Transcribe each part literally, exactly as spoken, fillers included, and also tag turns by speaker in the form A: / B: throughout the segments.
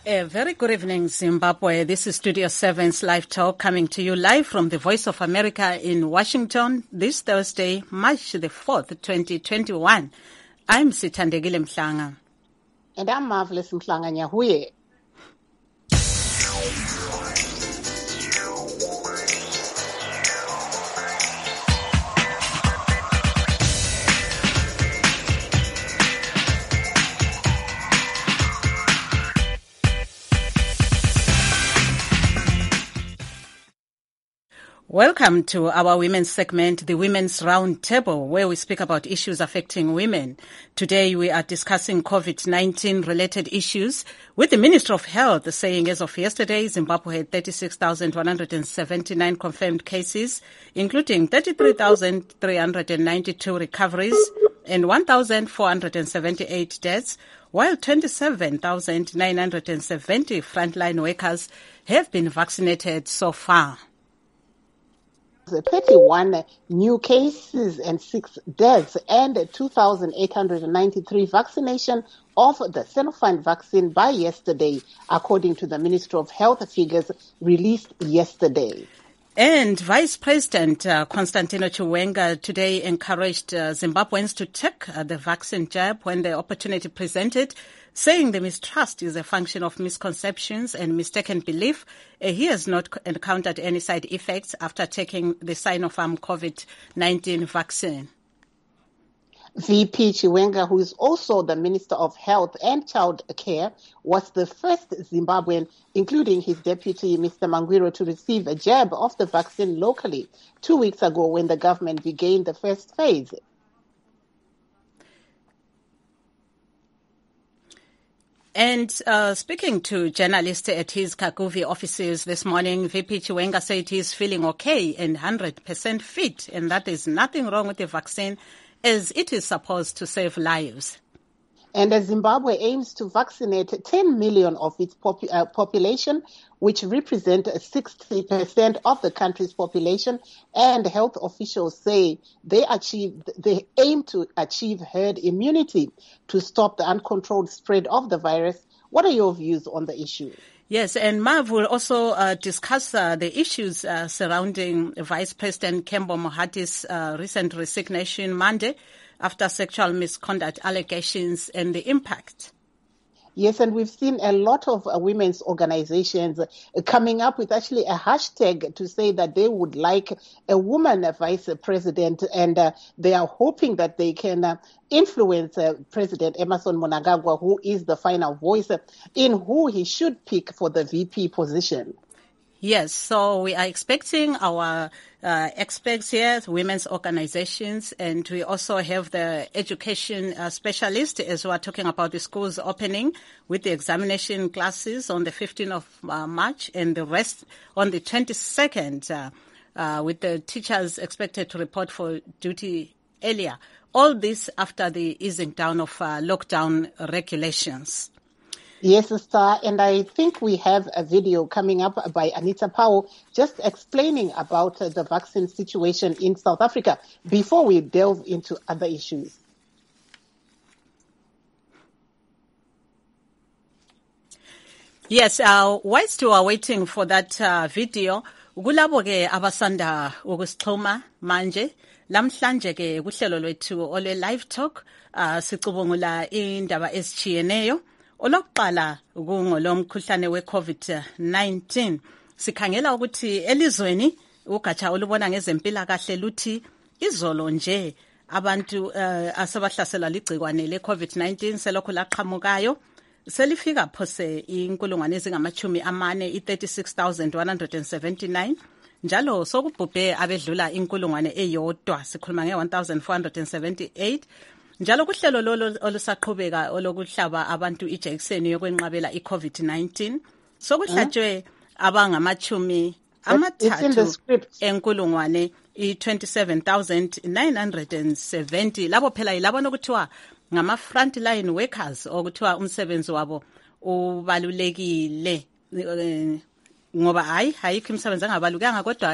A: A very good evening, Zimbabwe. This is Studio seven's Live Talk coming to you live from the Voice of America in Washington this Thursday, March the fourth, twenty twenty-one. I'm Sithandegile Mhlanga.
B: And I'm Marvelous Mhlanga Nyahuye.
A: Welcome to our women's segment, the Women's Round Table, where we speak about issues affecting women. Today we are discussing COVID nineteen related issues, with the Minister of Health saying as of yesterday, Zimbabwe had thirty-six thousand one hundred seventy-nine confirmed cases, including thirty-three thousand three hundred ninety-two recoveries and one thousand four hundred seventy-eight deaths, while twenty-seven thousand nine hundred seventy frontline workers have been vaccinated so far.
B: thirty-one new cases and six deaths and two thousand eight hundred ninety-three vaccination of the Sinopharm vaccine by yesterday, according to the Ministry of Health figures released yesterday.
A: And Vice President uh, Constantino Chiwenga today encouraged uh, Zimbabweans to take uh, the vaccine jab when the opportunity presented, saying the mistrust is a function of misconceptions and mistaken belief. Uh, he has not encountered any side effects after taking the Sinopharm COVID nineteen vaccine.
B: V P Chiwenga, who is also the Minister of Health and Child Care, was the first Zimbabwean, including his deputy, Mister Mangwiro, to receive a jab of the vaccine locally two weeks ago when the government began the first phase.
A: And uh, speaking to journalists at his Kaguvi offices this morning, V P Chiwenga said he is feeling okay and one hundred percent fit, and that there's nothing wrong with the vaccine, as it is supposed to save lives.
B: And as Zimbabwe aims to vaccinate ten million of its popu- uh, population, which represent sixty percent of the country's population, and health officials say they achieve, they aim to achieve herd immunity to stop the uncontrolled spread of the virus. What are your views on the issue?
A: Yes, and Marv will also uh, discuss uh, the issues uh, surrounding Vice President Kembo Mohati's uh, recent resignation Monday after sexual misconduct allegations and the impact.
B: Yes, and we've seen a lot of uh, women's organizations uh, coming up with actually a hashtag to say that they would like a woman uh, vice president, and uh, they are hoping that they can uh, influence uh, President Emmerson Mnangagwa, who is the final voice, uh, in who he should pick for the V P position.
A: Yes, so we are expecting our uh, experts here, women's organizations, and we also have the education uh, specialist as we are talking about the schools opening with the examination classes on the fifteenth of uh, March and the rest on the twenty-second, uh, uh, with the teachers expected to report for duty earlier. All this after the easing down of uh, lockdown regulations.
B: Yes, Star, and I think we have a video coming up by Anita Powell just explaining about uh, the vaccine situation in South Africa before we delve into other issues.
A: Yes, uh, whilst you are waiting for that uh, video, kulabo ke abasanda ukusixhuma manje lamhlanje ke kuhlelo lwethu ole live talk uh, sicubungula indaba ezitshiyeneyo. Olokuqala kungolomkhuhlane we-COVID nineteen. Sikhangela ukuthi elizweni ugatsha olubona ngezempilakahle luthi izolo nje abantu uh, asebahlasela ligcikwane le-COVID nineteen selokhu laqhamukayo selifika phose inkulungwane ezingamachumi amane i-thirty-six thousand one hundred seventy-nine. Njalo sokubhubhe abedlula inkulungwane eyodwa sikhuluma nge-one thousand four hundred seventy-eight. Njalo kuhlelo lolo olusaqhubeka olokuhlaba abantu ijekiseni yokwenqabela i-COVID nineteen sokuhlatshwe abangamachumi amathathu enkulungwane i-twenty-seven thousand nine hundred seventy. Labo phela yilabo nokuthiwa ngama frontline workers okuthiwa umsebenzi wabo ubalulekile ngoba hayi hayikho imisebenzi engabalulekanga kodwa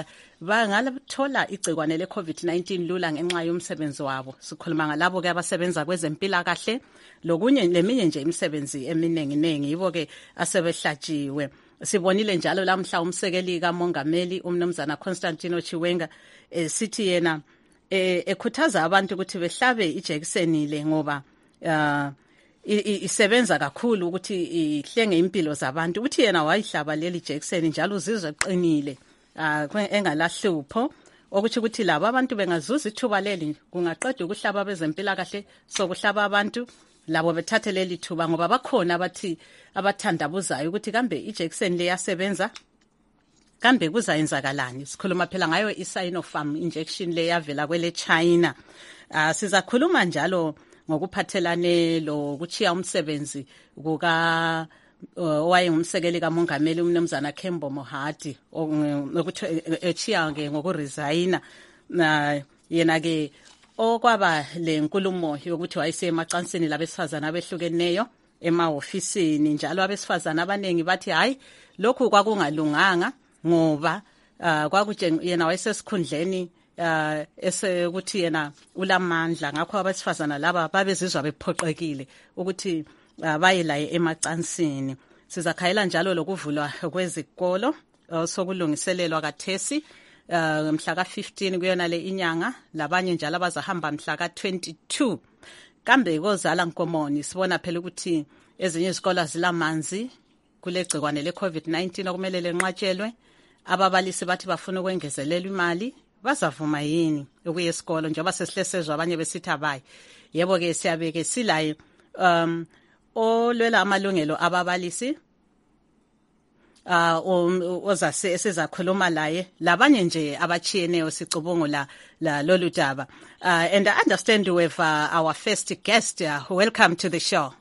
A: bangathola igcikwane le-COVID nineteen lula ngenxa yomsebenzi wabo. Sikhuluma ngalabo ke abasebenza kwezempilakahle lokunye leminye nje imisebenzi eminingi ningi yibo ke asebehlatshiwe. Sibonile njalo lamhla umsekeli kaMongameli umnumzana Constantino Chiwenga eh, sithi yena eh, ekhuthaza abantu ukuthi behlabe ijekiseni le ngoba uh, isebenza kakhulu ukuthi ihlenge impilo zabantu. Uthi yena wayihlaba leli jekiseni njalo uzizwa eqinile uh, engalahlupho, okuthi ukuthi labo abantu bengazuza ithuba leli kungaqeda ukuhlaba bezempilakahle sokuhlaba abantu labo bethathe leli thuba ngoba bakhona abathi abathandabuzayo ukuthi kambe ijekiseni leyasebenza kambe kuzayenzakalani. Sikhuluma phela ngayo i-Sinopharm injection le yavela kwele China. Uh, sizakhuluma njalo ngokuphathelane lo kuchiya umsebenzi kuka owayengumsekeli kaMongameli umnumzana Kembo Mohadi ukuthi echiya ke ngokuresigna na yena ke okwaba le nkulumo yokuthi wayesemacansini labesifazana abehlukeneyo emahofisini njalo abesifazana abanengi bathi hayi lokhu kwakungalunganga ngoba uh, kwakuthe yena wayesesikhundleni uh, esekuthi yena ulamandla ngakho abesifazana laba babezizwa bephoqekile ukuthi uh, bayelaye emacansini. Sizakhayela njalo lokuvulwa kwezikolo uh, sokulungiselelwa kathesi uh, mhla ka fifteen kuyona le inyanga labanye njalo abazahamba mhla ka twenty-two. Kambe kozala Nkomoni sibona phela ukuthi ezinye izikolo zilamanzi kulegcikwane le-COVID nineteen okumele lenqatshelwe. Ababalisi bathi bafuna ukwengezelelwa imali, bazavuma yini ukuya esikolo njengoba sesihlesezwe abanye besithi abayi? Yebo ke siyabeke silaye um olwela amalungelo ababalisi uh ozase esizakhuluma laye labanye nje abachiyeneyo sicubungula la lolu daba. Uh, and I understand we have uh, our first guest. Uh, welcome to the show.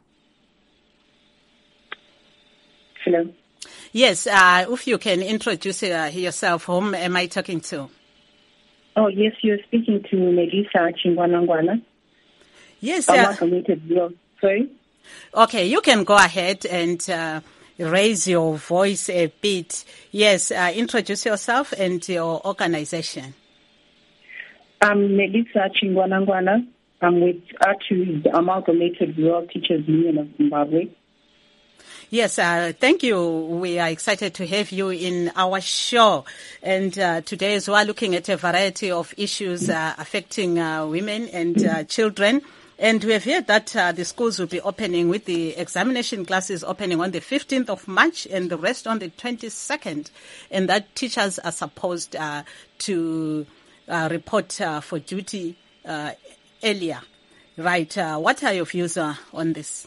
C: Hello.
A: Yes, uh, if you can introduce uh, yourself, whom am I talking to?
C: Oh, yes, you're speaking to Melissa Chingwanangwana.
A: Yes, uh,
C: sorry.
A: Okay, you can go ahead and uh, raise your voice a bit. Yes, uh, introduce yourself and your organization.
C: I'm Melissa Chingwanangwana. I'm with A T U, the Amalgamated Rural Teachers Union of Zimbabwe.
A: Yes, uh, thank you. We are excited to have you in our show. And uh, today as well, looking at a variety of issues uh, affecting uh, women and uh, children. And we have heard that uh, the schools will be opening with the examination classes opening on the fifteenth of March and the rest on the twenty-second. And that teachers are supposed uh, to uh, report uh, for duty uh, earlier. Right. Uh, what are your views uh, on this?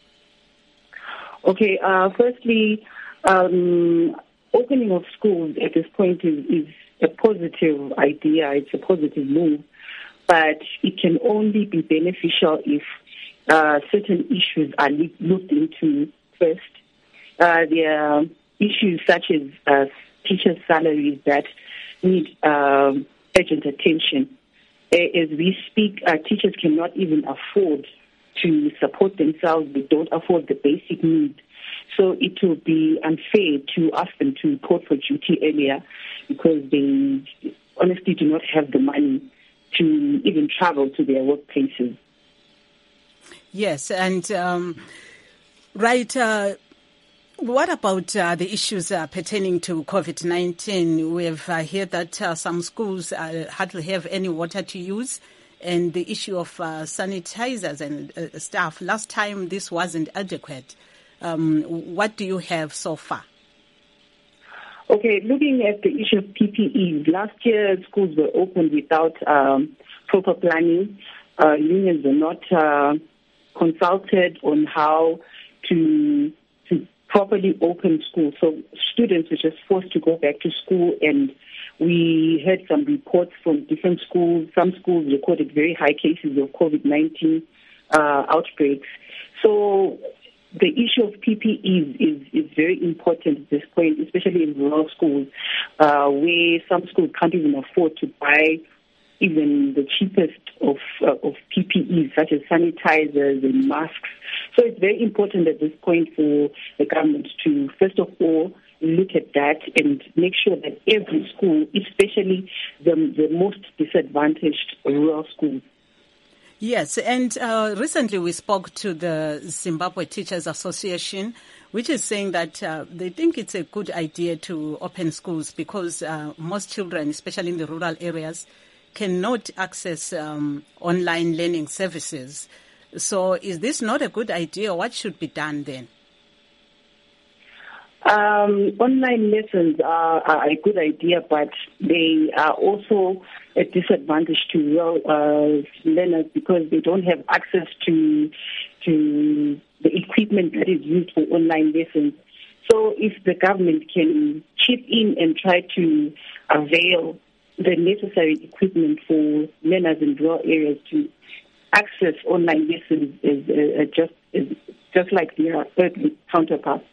C: Okay. Uh, firstly, um, opening of schools at this point is, is a positive idea. It's a positive move. But it can only be beneficial if uh, certain issues are looked into first. Uh, there are issues such as uh, teachers' salaries that need um, urgent attention. As we speak, uh, teachers cannot even afford to support themselves. They don't afford the basic needs. So it will be unfair to ask them to report for duty earlier because they honestly do not have the money to even travel to their workplaces.
A: Yes, and um, right, uh, what about uh, the issues uh, pertaining to COVID nineteen? We have uh, heard that uh, some schools uh, hardly have any water to use, and the issue of uh, sanitizers and uh, staff. Last time this wasn't adequate. Um, what do you have so far?
C: Okay, looking at the issue of P P Es, last year schools were opened without um, proper planning. Uh, unions were not uh, consulted on how to, to properly open schools. So students were just forced to go back to school, and we heard some reports from different schools. Some schools recorded very high cases of COVID nineteen uh, outbreaks. So the issue of P P Es is, is very important at this point, especially in rural schools, uh, where some schools can't even afford to buy even the cheapest of uh, of P P Es, such as sanitizers and masks. So it's very important at this point for the government to, first of all, look at that and make sure that every school, especially the, the most disadvantaged rural schools.
A: Yes, and uh, recently we spoke to the Zimbabwe Teachers Association, which is saying that uh, they think it's a good idea to open schools because uh, most children, especially in the rural areas, cannot access um, online learning services. So is this not a good idea? What should be done then?
C: Um, online lessons are, are a good idea, but they are also a disadvantage to rural uh, learners because they don't have access to to the equipment that is used for online lessons. So if the government can chip in and try to avail the necessary equipment for learners in rural areas to access online lessons is uh, just is just like their urban counterparts.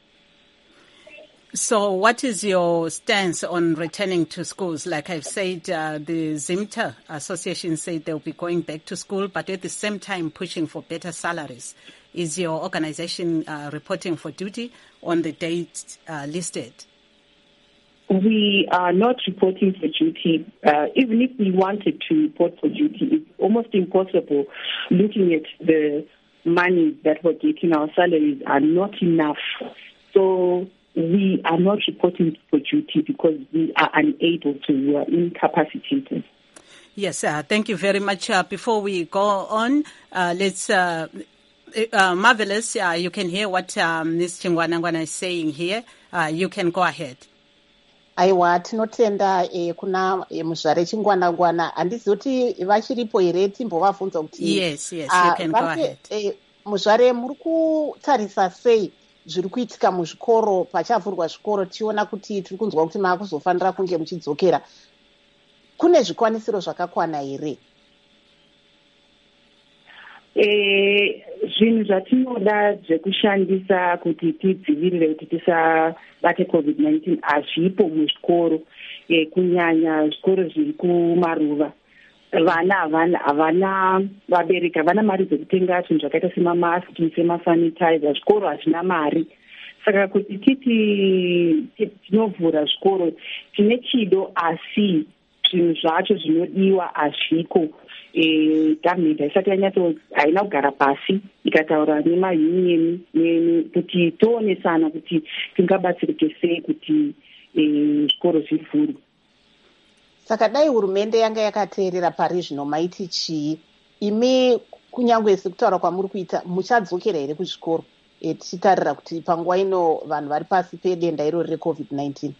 A: So what is your stance on returning to schools? Like I've said, uh, the Zimta Association said they'll be going back to school, but at the same time pushing for better salaries. Is your organization uh, reporting for duty on the date uh, listed?
C: We are not reporting for duty. Uh, even if we wanted to report for duty, it's almost impossible looking at the money that we're getting. Our salaries are not enough. So we are not reporting for duty because we are unable to, we are incapacitated.
A: Yes, uh, thank you very much. Uh, before we go on, uh, let's, uh, uh, Marvelous, uh, you can hear what um, Miz Chingwanangwana is saying here. Uh, you can go ahead.
B: Aiwa, tinotenda eh, kuna eh, muzvare Chingwanangwana handizoti vachiripo here timbovabvunza kuti
A: yes yes uh, you can go ahead.
B: Eh, muzvare muri kutarisa sei zviri kuitika muzvikoro pachavhurwa zvikoro tichiona kuti tiri kunzwa kuti maakuzofanira kunge muchidzokera, kune zvikwanisiro zvakakwana here?
C: Eh, zvinhu zvatinoda zvekushandisa kuti tidzivirire kuti tisabate covid nineteen hazvipo muzvikoro, eh, kunyanya zvikoro zviri kumaruva. Vana havana havana vabereki havana mari dzekutenga zvinhu zvakaita semamaski, semasanitizer. Zvikoro hazvina mari, saka kuti titi tinovhura zvikoro tine chido asi zvinhu zvacho zvinodiwa hazviko. Gavhmendi haisati yanyatso haina kugara pasi ikataura nemaunion kuti toonesana kuti tingabatsirike sei kuti zvikoro zvivhurwe.
B: Saka dai hurumende yanga yakateerera pari zvino maiti chii? Imi kunyange sekutaura kwamuri kuita muchadzokera here kuzvikoro e, tichitarira kuti panguva ino vanhu vari pasi pedenda irori recovid nineteen?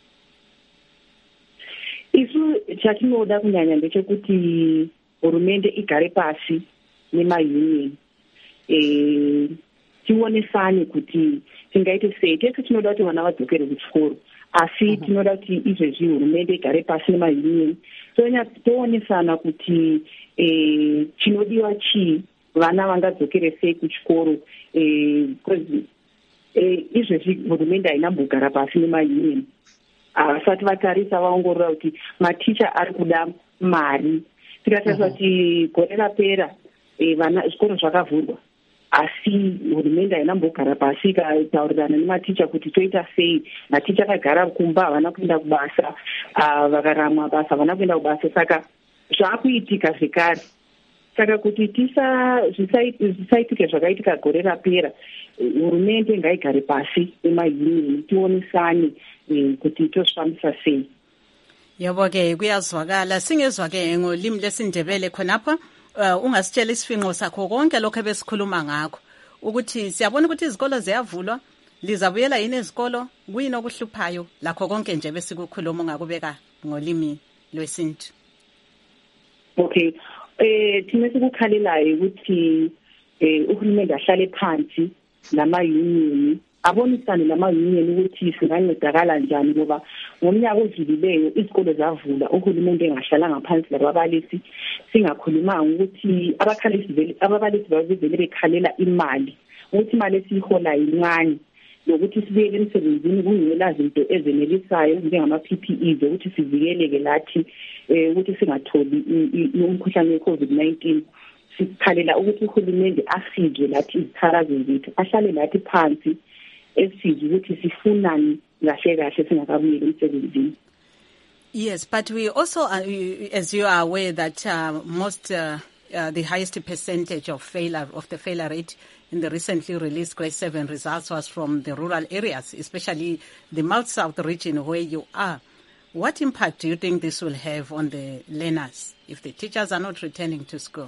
C: Isu chatinoda kunyanya ndechekuti hurumende igare pasi nemaunion, e, tionesane kuti tingaite sei. Tese tinoda kuti vana vadzokere kuchikoro, asi uh-huh. tinoda kuti izvezvi hurumende igare pasi nemaunion toonesana kuti e, chinodiwa chii, vana vangadzokere sei kuchikoro, because e, izvezvi hurumende haina mbogara pasi nemaunion. Vasati vatarisa vaongorora kuti maticha ari kuda mari. Tikatarisa kuti gore rapera vana zvikoro zvakavhurwa asi hurumende haina mbogara pasi ikataurirana nematicha kuti toita sei. Maticha akagara kumba, havana kuenda kubasa, vakaramwa basa havana kuenda kubasa, saka zvaakuitika zvekare. Saka kuti zvisaitike zvakaitika gore rapera, hurumende ngaigare pasi nemaunion tionesane kuti tozvifambisa sei.
A: Yebo ke kuyazwakala, singezwa ke ngolimi lesindebele khonapha. Uh, ungasitshela isifinqo sakho konke lokho ebesikhuluma ngakho ukuthi siyabona ukuthi izikolo ziyavulwa, lizabuyela yini ezikolo, kuyini okuhluphayo, lakho konke nje besikukhuluma ungakubeka ngolimi lwesintu.
C: Okay, eh thina sikukhalelayo ukuthi eh uhulumende ahlale phansi nama-union, abonisane nama-union ukuthi singancedakala njani, ngoba ngomnyaka odlulileyo izikolo zavula uhulumende engahlalanga phansi lababalisi singakhulumanga ukuthi abakhalisi ababalisi babevele bekhalela imali ukuthi imali esiyihola yincane, nokuthi sibuyele emsebenzini kungela zinto ezenelisayo njengama-P P Es ukuthi sivikeleke lathi ukuthi singatholi umkhuhlane we-covid nineteen. Sikhalela ukuthi uhulumende asizwe lathi izithakazelo zethu, ahlale lathi phansi esizwe ukuthi sifunani kahle kahle singakabuyeli emsebenzini.
A: Yes, but we also, uh, as you are aware, that uh, most, uh, uh, the highest percentage of failure, of the failure rate in the recently released grade seven results was from the rural areas, especially the Mount South region where you are. What impact do you think this will have on the learners if the teachers are not returning to school?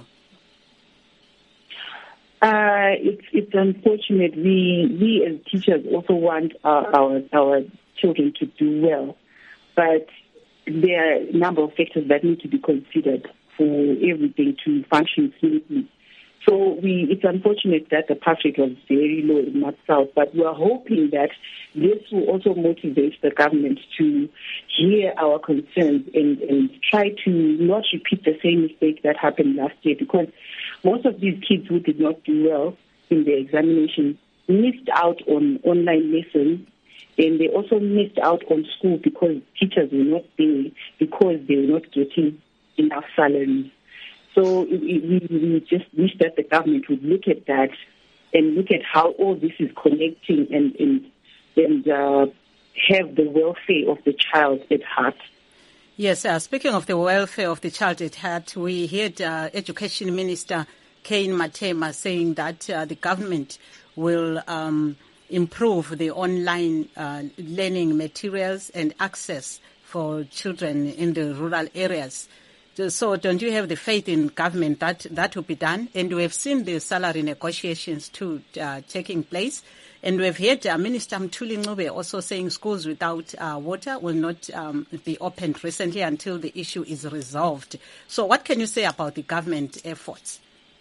C: Uh, it's, it's unfortunate. We, we as teachers also want our, our, our children to do well, but there are a number of factors that need to be considered for everything to function smoothly. So we, it's unfortunate that the pass rate was very low in North South, but we are hoping that this will also motivate the government to hear our concerns and, and try to not repeat the same mistake that happened last year, because most of these kids who did not do well in their examination missed out on online lessons. And they also missed out on school because teachers were not there, because they were not getting enough salaries. So it, it, we just wish that the government would look at that and look at how all this is connecting and and, and uh, have the welfare of the child at heart.
A: Yes, uh, speaking of the welfare of the child at heart, we heard uh, Education Minister Cain Matema saying that uh, the government will um, improve the online uh, learning materials and access for children in the rural areas. So don't you have the faith in government that that will be done? And we have seen the salary negotiations too uh, taking place. And we've heard uh, Minister Mthuli Ncube also saying schools without uh, water will not um, be opened recently until the issue is resolved. So what can you say about the government efforts?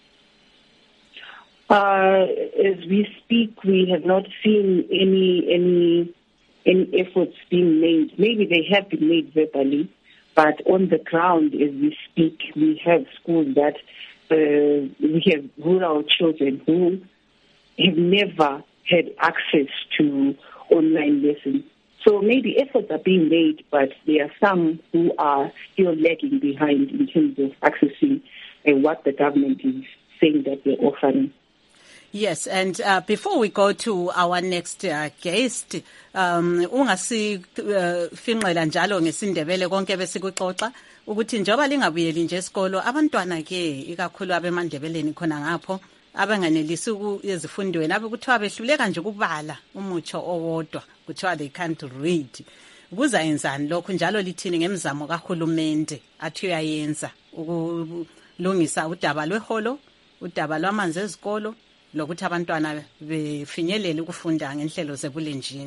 C: Uh, as we speak, we have not seen any any any efforts being made. Maybe they have been made verbally, but on the ground, as we speak, we have schools that uh, we have rural children who have never had access to online lessons. So maybe efforts are being made, but there are some who are still lagging behind in terms of accessing uh, what the government is saying that they're offering.
A: Yes, and uh, before we go to our next uh, guest, um ungasifinqela njalo ngesindebele konke besikuxoxa ukuthi njoba lingabuyeli nje esikolo abantwana ke ikakhulu abemandebeleni khona ngapho abanganelisi ezifundweni abe kuthiwa behluleka nje ukubala umutsho owodwa kuthiwa they can't read. Kuzayenzani lokho njalo lithini ngemizamo kahulumende athi uyayenza ukulungisa udaba lweholo, udaba lwamanzi ezikolo, lokuthi abantwana befinyelele ukufunda ngenhlelo zebulenjini?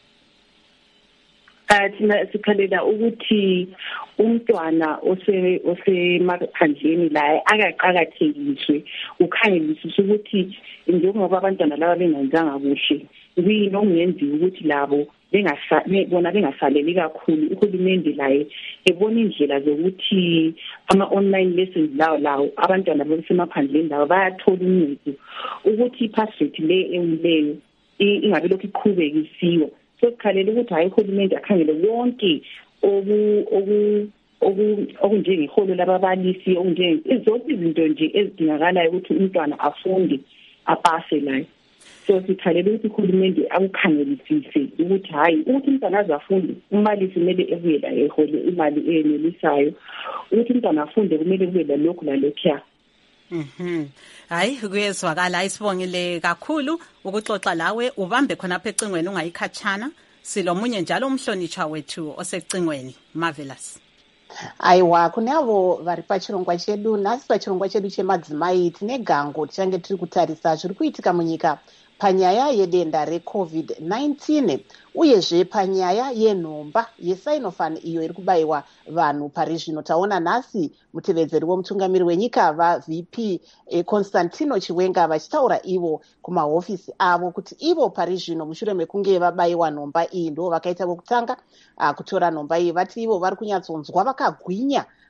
C: Thina sikhalela ukuthi umntwana ose osemaphandleni la akaqakathekiswe, ukhangeliswe ukuthi njengoba abantwana laba bengenzanga kuhle kuyinomngenziwa ukuthi labo bona bengasaleli kakhulu. Uhulumende laye ebona indlela zokuthi ama-online lessons lawo lawo abantwana basemaphandleni lawo bayathola uncedo ukuthi i-pass rate le emileyo ingabe lokhu iqhubeka isiwa. So sikhalela ukuthi hayi uhulumende akhangele wonke okunjengeholo lababalisi, zonke izinto nje ezidingakalayo ukuthi umntwana afunde apase layo. So sikhalela ukuthi uhulumende akukhangelisise ukuthi hayi ukuthi umntwana azafunde, umbalisi kumele ebuye la ehole imali enelisayo, ukuthi umntwana afunde kumele kube lalokhu lalokhu.
A: Mhm. Hayi kuyezwakala, isibongile kakhulu ukuxoxa lawe, ubambe khona apha ecingweni ungayikhatshana. Silomunye njalo umhlonitshwa wethu osecingweni, Marvelous.
B: Aiwa, kunavo vari pachirongwa chedu, nhasi pachirongwa chedu chemadzimai tine gango tichange tiri kutarisa zviri kuitika munyika panyaya yedenda recovid nineteen uyezve panyaya yenhomba yeSinopharm iyo iri kubayiwa vanhu pari zvino. Taona nhasi mutevedzeri womutungamiri wenyika vaV P eh, Constantino Chiwenga vachitaura ivo kumahofisi avo kuti ivo pari zvino mushure mekunge vabayiwa nhomba iyi ndo vakaita vokutanga uh, kutora nhomba iyi. Vati ivo vari kunyatsonzwa vakagwinya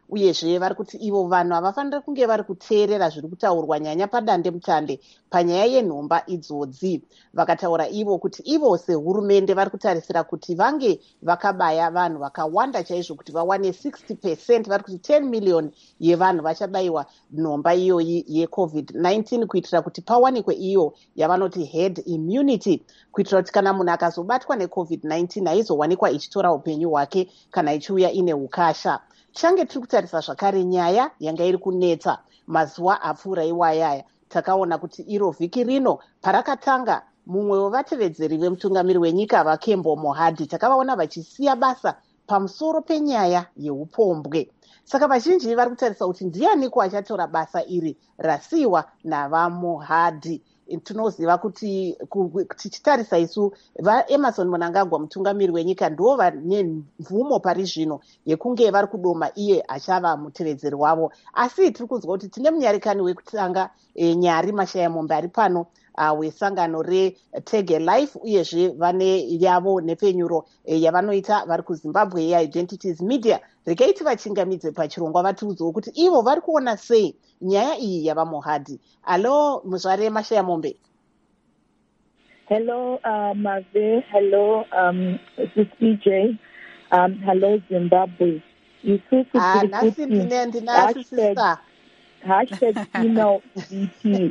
B: uyezve vari kuti ivo vanhu havafaniri kunge vari kuteerera zviri kutaurwa nyanya padande mutande panyaya yenhomba idzodzi. Vakataura ivo kuti ivo sehurumende vari kutarisira kuti vange vakabaya vanhu vakawanda chaizvo kuti vawane sixty percent, vari kuti ten million yevanhu vachabayiwa nhomba iyoyi yecovid nineteen kuitira kuti pawanikwe iyo yavanoti herd immunity, kuitira kuti kana munhu akazobatwa necovid nineteen haizowanikwa ichitora upenyu hwake kana ichiuya ine ukasha. Change tiri kutarisa zvakare nyaya yanga iri kunetsa mazuva apfuura iwayaya. Takaona kuti iro vhiki rino parakatanga, mumwe wevatevedzeri vemutungamiri wenyika vaKembo Mohadi takavaona vachisiya basa pamusoro penyaya yeupombwe. Saka vazhinji vari kutarisa kuti ndianiko achatora basa iri rasiyiwa navaMohadi. Tinoziva kuti tichitarisa isu vaEmerson Mnangagwa mutungamiri wenyika ndo vane mvumo pari zvino yekunge vari kudoma iye achava mutevedzeri wavo, asi tiri kunzwa kuti tine munyarikani wekutanga e, Nyari Mashayamombe ari pano uh, wesangano reTege Life, uyezve vane yavo nepenyuro e, yavanoita vari kuZimbabwe yeIdentities Media. Regai tivachingamidze pachirongwa vatiudzewo kuti ivo vari kuona sei nyaya iyi yavaMohadi. Alo muzvare Mashayamombe.
D: Hello, uh, Mave. Hello, um, this is E J. Um, hello, Zimbabwe.
B: Ah, nasi ndine ndinasi sister.
D: Hashtag female V P.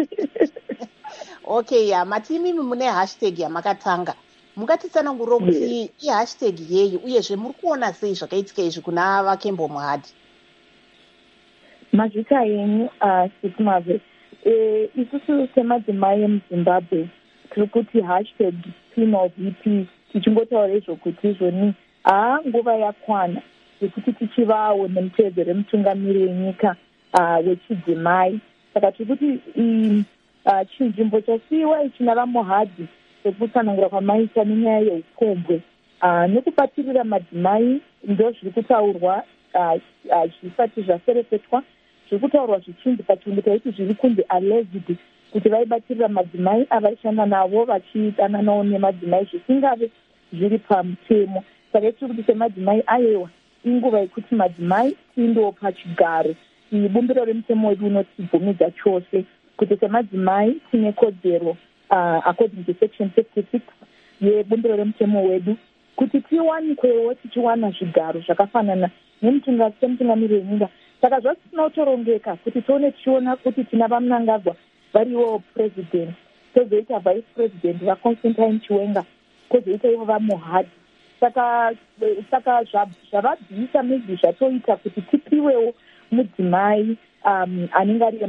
B: Okay, ya matimi mune hashtag yamakatanga. Mungatitsanangurira kuti i hashtag yeyi uyezve muri kuona sei zvakaitika izvi kuna vaKembo Mohadi.
D: Mazvita yenyu uh, Mave. Eh, isusu semadzimai emuZimbabwe tiri kuti hashtag female V P tichingotaura izvokuti izvoni haa nguva yakwana yekuti tichivawo nemutevedzeri wemutungamiri wenyika uh, wechidzimai. Saka tiri kuti uh, chinzvimbo chasiyiwa ichina vaMohadi sekutsanangura kwamaita nenyaya yeupombwe uh, nekubatirira madzimai ndo zviri kutaurwa zvisati uh, uh, zvaserefetwa, zviri kutaurwa zvichinzi pachirungu taiti zviri kunzi alleged kuti vaibatirira madzimai avaishanda navo vachidananawo nemadzimai zvisingave zviri pamutemo. Saka tiri kuti semadzimai ayewa inguva yekuti madzimai tiindowo pachigaro. Bumbiro remutemo wedu unotibvumidza chose kuti semadzimai tine kodzero uh, according to section fifty-six yebumbiro remutemo wedu kuti tiwanikwewo tichiwana zvigaro zvakafanana nemutungamiri wenyika. Saka zvasina kutorongeka kuti tione tichiona kuti tina vaMnangagwa variwo president, kozoita vice president vaConstantine Chiwenga, kozoita ivo vaMohadi. Saka saka zvavabvisa maybe zvatoita kuti tipiwewo mudzimai um, anenge ari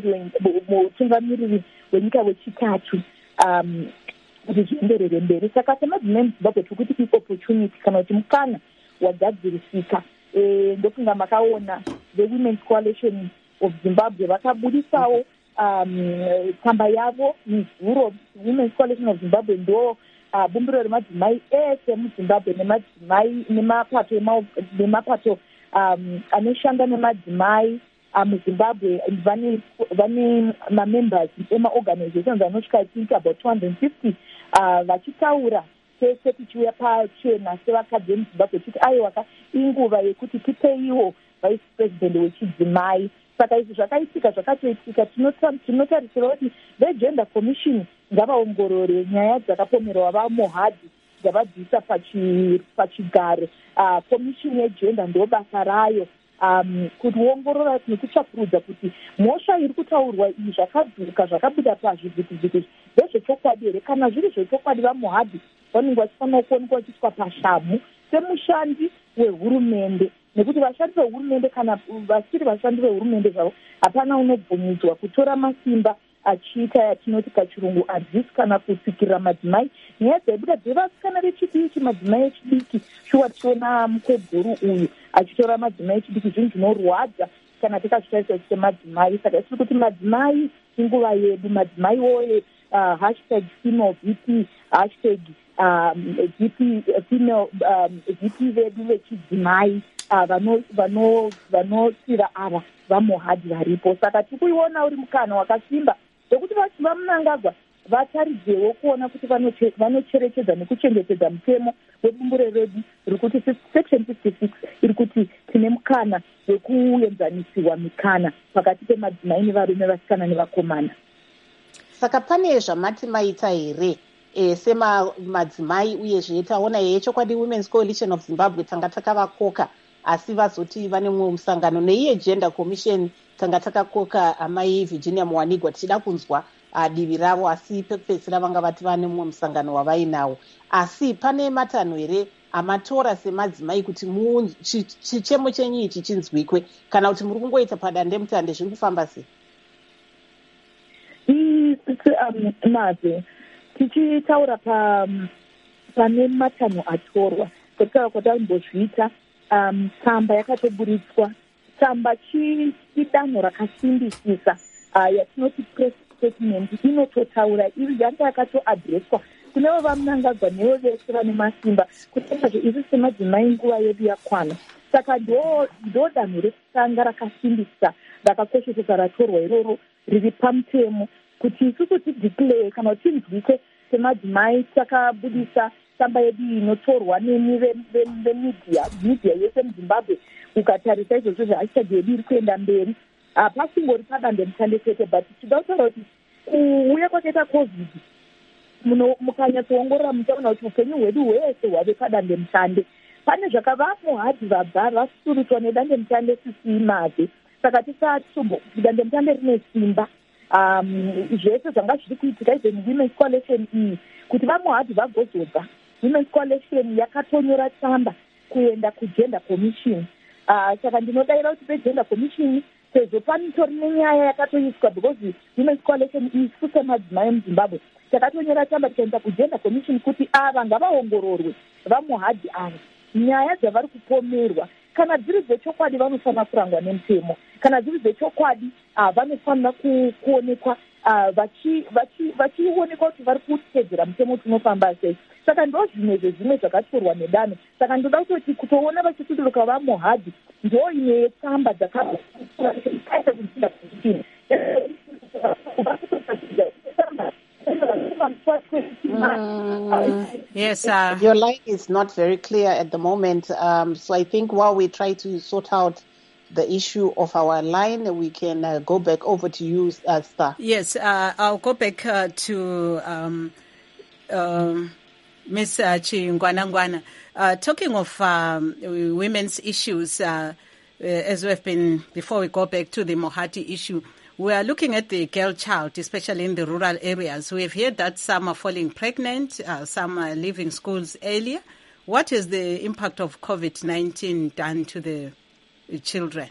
D: mutungamiriri wenyika wechitatu um, kuti zvienderere mberi. Saka semadzimai emuZimbabwe tiri kuti opportunity kana kuti mukana wagadzirisika. E, ndokunga makaona the Women's Coalition of Zimbabwe vakabudisawo um, tsamba yavo muvhuro. Women's Coalition of Zimbabwe ndo uh, bumbiro remadzimai ese muZimbabwe nemadzimai nemapato nemapato um, anoshanda nemadzimai muZimbabwe uh, vane vane mamembers emaorganizations anosvika about two hundred fifty uh, vachitaura tese tichiuya pachena sevakadzi vemuZimbabwe kuti aiwaka inguva yekuti tipeiwo vice president wechidzimai. Saka izvi zvakaitika zvakatoitika tinotarisira kuti vegender commission ngavaongorore nyaya dzakapomerwa vaMohadi dzavabvisa pachigaro. Uh, commission yegender ndo basa rayo um, kuongorora nekutsvakurudza kuti mhosva iri kutaurwa iyi zvakadzuka zvakabuda pazvivhitivhiti ndezvechokwadi here. Kana zviri zvechokwadi vaMohadi vanenge vachifanira kuonekwa vachiiswa pashamu semushandi wehurumende, nekuti vashandi vehurumende kana vasiri vashandi vehurumende zvavo hapana unobvumidzwa kutora masimba achiita yatinoti pachirungu advise kana kusikirira madzimai. Nyaya dzaibuda dzevasikana vechidiki, madzimai echidiki, shuwa tichiona mukeguru uyu achitora madzimai echidiki, zvinhu zvinorwadza kana tikazvitarisa semadzimai. Saka tiri kuti madzimai inguva yedu, madzimai woye. Uh, hashtag female V P, hashtag um, V P, female um, V P vedu vechidzimai vanosira ava vaMohadi varipo. Saka tiri kuiona uri mukana wakasimba wekuti vaMnangagwa vataridzewo kuona kuti vanocherechedza nekuchengetedza mutemo webumbure redu riri kuti section fifty-six iri kuti tine mukana wekuenzanisiwa mikana pakati pemadzimai nevarume, vasikana nevakomana.
B: Saka pane zvamati maita here e, semadzimai uyezve taona here chokwadi Women's Coalition of Zimbabwe tanga takavakoka asi vazoti vane mumwe musangano neiye Gender Commission tanga takakoka amai Virginia Muwanigwa tichida kunzwa uh, divi ravo, asi pekupedzisira vanga vati vane mumwe musangano wavainawo. Asi pane matanho here amatora semadzimai kuti chichemo chenyu ichi chinzwikwe kana kuti muri kungoita padandemutande zviri kufamba sei?
D: Naze tichitaura pane matanho atorwa kutaura kwatambozviita tsamba yakatoburitswa. Tsamba chidanho rakasimbisisa yatinoti press statement inototaura iri yanga yakatoadreswa kunevo vamunangagwa nevo vese vane masimba kutengazve isi semadzimai nguva yedu yakwana. Saka ndo danho rekutanga rakasimbisa rakakoshesesa ratorwa iroro riri pamutemo kuti isusu tideclare kana kuti tinzwike semadzimai takabudisa tsamba yedu inotorwa nemi vemedia media yese muZimbabwe. Ukatarisa izvozvo zvehashtag yedu iri kuenda mberi pasingori padandemutande chete, but tida kutaura kuti kuuya kwakaita covid mukanyatsoongorora muchaona kuti upenyu hwedu hwese hwave padandemutande. Pane zvakavamo hadhi vabva vasurutswa nedandemutande sisiimazve. Saka tisati dandemutande rine simba zvese zvanga zviri kuitika even Women's Coalition iyi kuti vamwe hadhi vagozodza. Women's Coalition yakatonyora tsamba kuenda kuGender Commission. Saka ndinodaira kuti peGender Commission sezvo panitori nenyaya yakatoiswa because Women's Coalition isu semadzimai muZimbabwe takatonyora tsamba tikaenda kuGender Commission kuti ava ngavaongororwe vamwe hadhi ava nyaya dzavari kupomerwa. Kana dziri dzechokwadi vanofanira kurangwa nemutemo, kana dziri dzechokwadi vanofanira kuonekwa vachionekwa kuti vari kutedzera mutemo tinofamba sei. Saka ndo zvimwe zvezvimwe zvakatorwa nedanho. Saka ndoda kutoti kutoona vachituduruka vamuhadhi ndo ine tsamba dzakaita
B: Mm.
A: Yes, uh,
B: your line is not very clear at the moment. Um, so I think while we try to sort out the issue of our line, we can uh, go back over to you, uh, Star.
A: Yes, uh, I'll go back uh, to um, um, Miz Uh, Chingwanangwana. Uh, talking of um, women's issues, uh, uh, as we've been, before we go back to the Mohati issue, we are looking at the girl child, especially in the rural areas. We have heard that some are falling pregnant, uh, some are leaving schools earlier. What is the impact of COVID nineteen done to the children?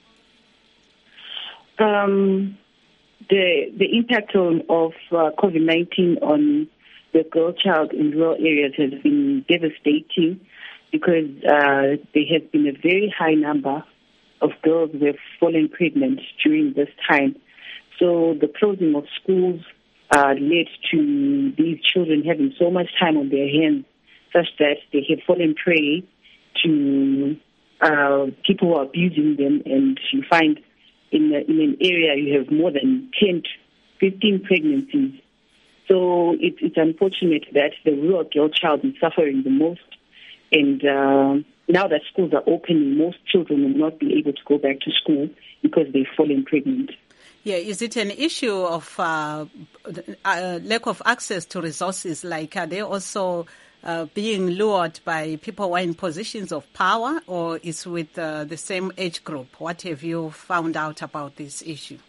C: Um, the the impact on, of uh, COVID nineteen on the girl child in rural areas has been devastating because uh, there has been a very high number of girls who have fallen pregnant during this time. So the closing of schools uh, led to these children having so much time on their hands such that they have fallen prey to uh, people who are abusing them, and you find in, a, in an area you have more than ten to fifteen pregnancies. So it, it's unfortunate that the rural girl child is suffering the most, and uh, now that schools are opening, most children will not be able to go back to school because they've fallen pregnant.
A: Yeah, is it an issue of uh, uh, lack of access to resources? Like, are they also uh, being lured by people who are in positions of power, or is with uh, the same age group? What have you found out about this issue?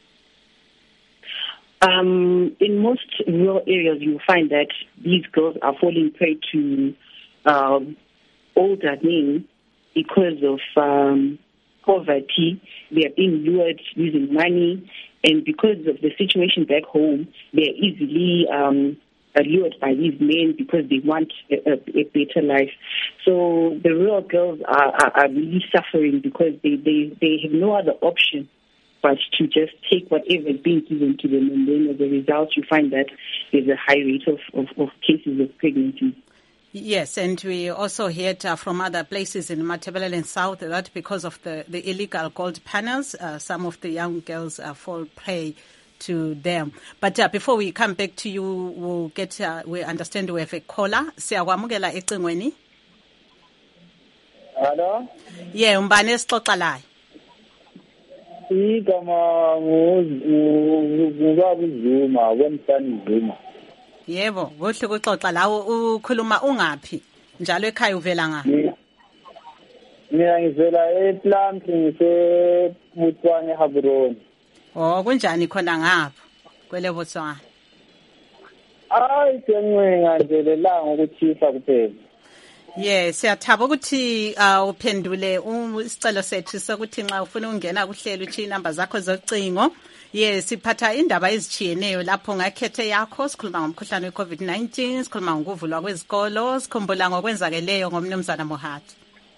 C: Um, in most rural areas, you find that these girls are falling prey to um, older men because of um, poverty. They are being lured using money, and because of the situation back home, they are easily um, lured by these men because they want a, a, a better life. So the rural girls are, are, are really suffering because they, they, they have no other option but to just take whatever is being given to them, and then as a result, you find that there's a high rate of, of, of cases of pregnancy.
A: Yes, and we also heard uh, from other places in Matabeleland South that because of the, the illegal gold panels, uh, some of the young girls uh, fall prey to them. But uh, before we come back to you, we'll get, uh, we understand we have a caller. Siyakwamukela ecingweni.
E: Hello?
A: Yeah, umbane esixoxa layo.
E: Igama ngubaba uZuma, wemhlani Zuma.
A: Yebo, kuhle ukuxoxa lawo ukhuluma ungaphi? Njalo ekhaya uvela ngaphi?
E: Mina ngivela ePlant ngise Botswana eHaburoni.
A: Oh, kunjani khona ngapha? Kwele Botswana.
E: Hayi sencenga nje lelanga ukuthisa kuphela.
A: Yes, siyathaba ukuthi uh, uphendule isicelo sethu sokuthi nxa ufuna ukungena kuhlelo uthi inamba zakho zocingo. Yes, siphatha indaba ezichiyeneyo lapho ngakhethe yakho sikhuluma ngomkhuhlane weCovid nineteen, sikhuluma ngokuvulwa kwezikolo, sikhumbula ngokwenzakeleyo ngomnumzana Mohathi.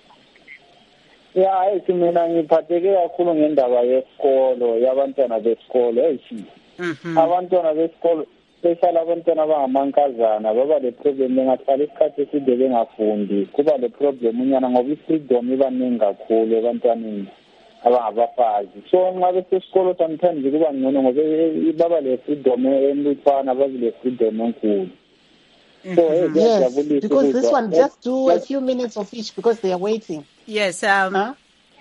E: Ya, ethi mina ngiphatheke kakhulu ngendaba yesikolo, yabantwana besikolo, ethi. Mhm. Abantwana besikolo special abantwana abangamankazana baba le problem engahlala isikhathi eside bengafundi, kuba le problem unyana ngoba ifreedom ibaningi kakhulu ebantwaneni abangabafazi. So nxa besesikolo sometimes kuba ngcono ngoba baba le freedom enlutshwana, bazi le freedom enkulu.
B: So yes, because this one just do a few minutes of each because they are waiting.
A: Yes, um huh?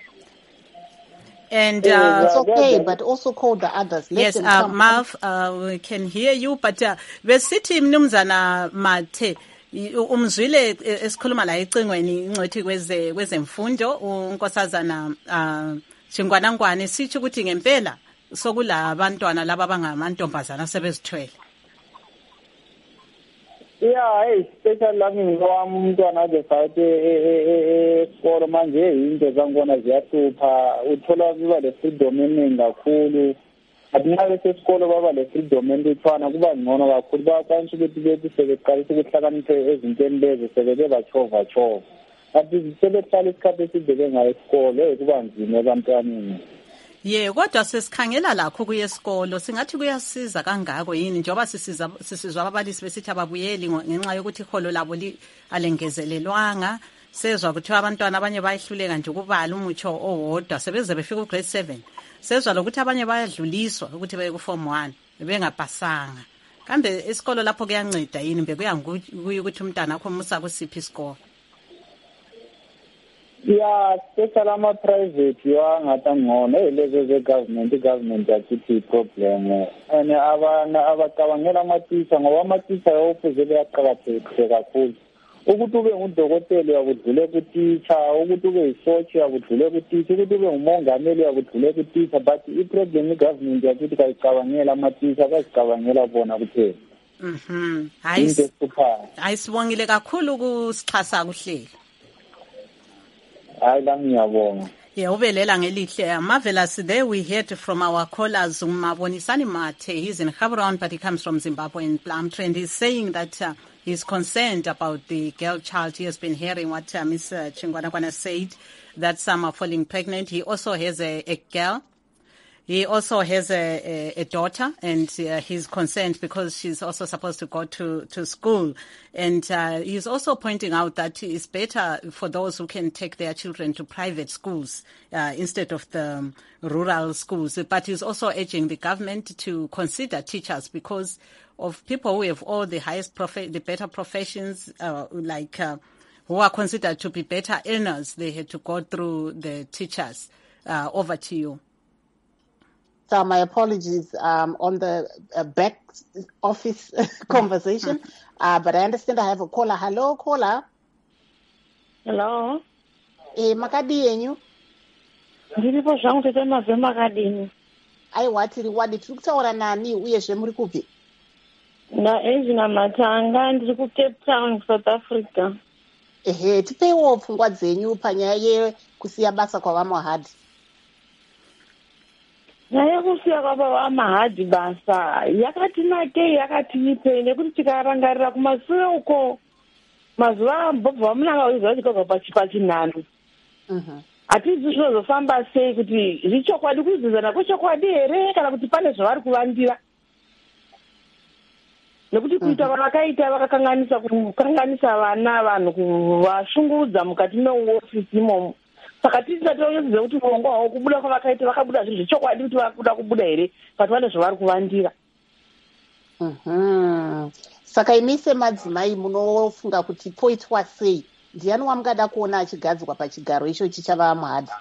A: And
B: uh, it's okay, but also call the others. Let
A: yes,
B: them
A: uh,
B: come.
A: Marv, uh, we can hear you, but uh, besithi mnumzana Mathe umzwile esikhuluma la ecingweni ingcwethi kweze kwezemfundo unkosazana uh Chingwanangwane sithi ukuthi ngempela sokula abantwana laba abangamantombazana sebezithwele.
E: Yeah, hey, special lami ngowami umntwana nje sathi esikolo manje into zangona ziyahlupha, uthola kuba le freedom eningi kakhulu. Adinga besesikolo baba le freedom entwana kuba ngcono kakhulu, bakwanisa ukuthi bethi sebeqalisa ukuhlakanipha ezintweni lezi sebeke bachova chova. Kanti sebehlala isikhathi eside bengayi esikolo kuba nzima ebantwaneni.
A: Yeah, kodwa sesikhangela lakho kuye esikolo singathi kuyasiza kangako yini njengoba sisiza sisizwa ababalisi besithi ababuyeli ngenxa yokuthi iholo labo alengezelelwanga. Sezwa ukuthi abantwana abanye bayihluleka nje ukubala umutsho owodwa sebeze befika ku grade seven. Sezwa lokuthi abanye bayadluliswa ukuthi beye ku form one bengapasanga. Kambe esikolo lapho kuyanceda yini mbe kuyangukuyi ukuthi umntana akho musa kusiphi isikolo?
E: Yeah, special ama private yo ngata ngona eleze ze government government yakithi problem. And abana abacabangela amateacher ngoba amateacher yofuze beyaqhakatheke kakhulu. Ukuthi ube ngudokotela yakudlule ku teacher, ukuthi ube yisochi yakudlule ku teacher, ukuthi ube umongameli yakudlule ku teacher, but I problem government yakithi kayicabangela amateacher bayicabangela bona kuphela.
A: Mhm. Hayi. Ayisibongile kakhulu kusixhasa kuhlelo. Yeah, ubelela ngelihle. Marvelous. There we heard from our callers Umabonisani Mathe. He's in Gaborone, but he comes from Zimbabwe in Plumtree, and he's saying that uh, he's concerned about the girl child. He has been hearing what uh, Miss Chingwanangwane said, that some are falling pregnant. He also has a, a girl. He also has a, a, a daughter, and uh, he's concerned because she's also supposed to go to, to school. And uh, he's also pointing out that it's better for those who can take their children to private schools uh, instead of the um, rural schools. But he's also urging the government to consider teachers because of people who have all the highest, prof- the better professions, uh, like uh, who are considered to be better earners. They had to go through the teachers. Uh, over to you.
B: So my apologies um, on the uh, back office conversation, uh, but I understand I have a caller. Hello, caller.
F: Hello.
B: Eh, makadi yenyu?
F: Ndiripo zvangu tete mabve makadini.
B: Aiwa tiri wadi tiri kutaura nani uyezve muri kupi?
F: Ndaezvina Matanga ndiri ku Cape Town, South Africa.
B: Ehe, tipeiwo pfungwa dzenyu panyaya yekusiya basa kwavaMahadi.
F: Nyaya kusiya kwavaMahadi basa yakatinakei yakatinipe nekuti tikarangarira kumashure uko mazuva mbobva vamunanga uiziva chikabva pachinhano. Hatizi zvinozofamba sei kuti zvichokwadi kudzidzana kwechokwadi here kana kuti pane zvavari kuvandira. Nekuti kuita vakaita vakakanganisa kukanganisa vana vanhu kuvashungurudza mukati meofisi imomo saka tisati tonyedzedza kuti murongo hwavo kubuda kwavakaita vakabuda zvinhu zvechokwadi kuti vakuda kubuda here but vane zvavari kuvandira.
B: Mhm. Saka imi semadzimai munofunga kuti poitwa sei? Ndiani wamungada kuona achigadzwa pachigaro ichochi chavamuhadhi?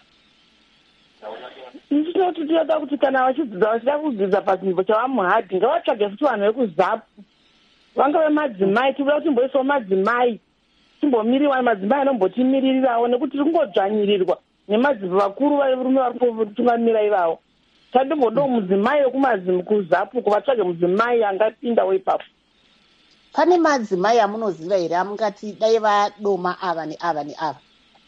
F: Isi tinoti tinoda kuti kana vachidzidza vachida kudzidza panzvimbo chavamuhadhi ngavatsvage futi vanhu vekuzapu vanga vemadzimai. Tinoda kuti timboisawo madzimai timbomiriwa madzimai anombotimirirawo nekuti tiri kungodzvanyirirwa nemadzimai vakuru varume vari kutungamira ivavo. Tatimbodawo mudzimai wekumazimu kuzapu kuvatsvage mudzimai angapindawo ipapo.
B: Pane madzimai amunoziva here amungati dai vadoma ava neava neava?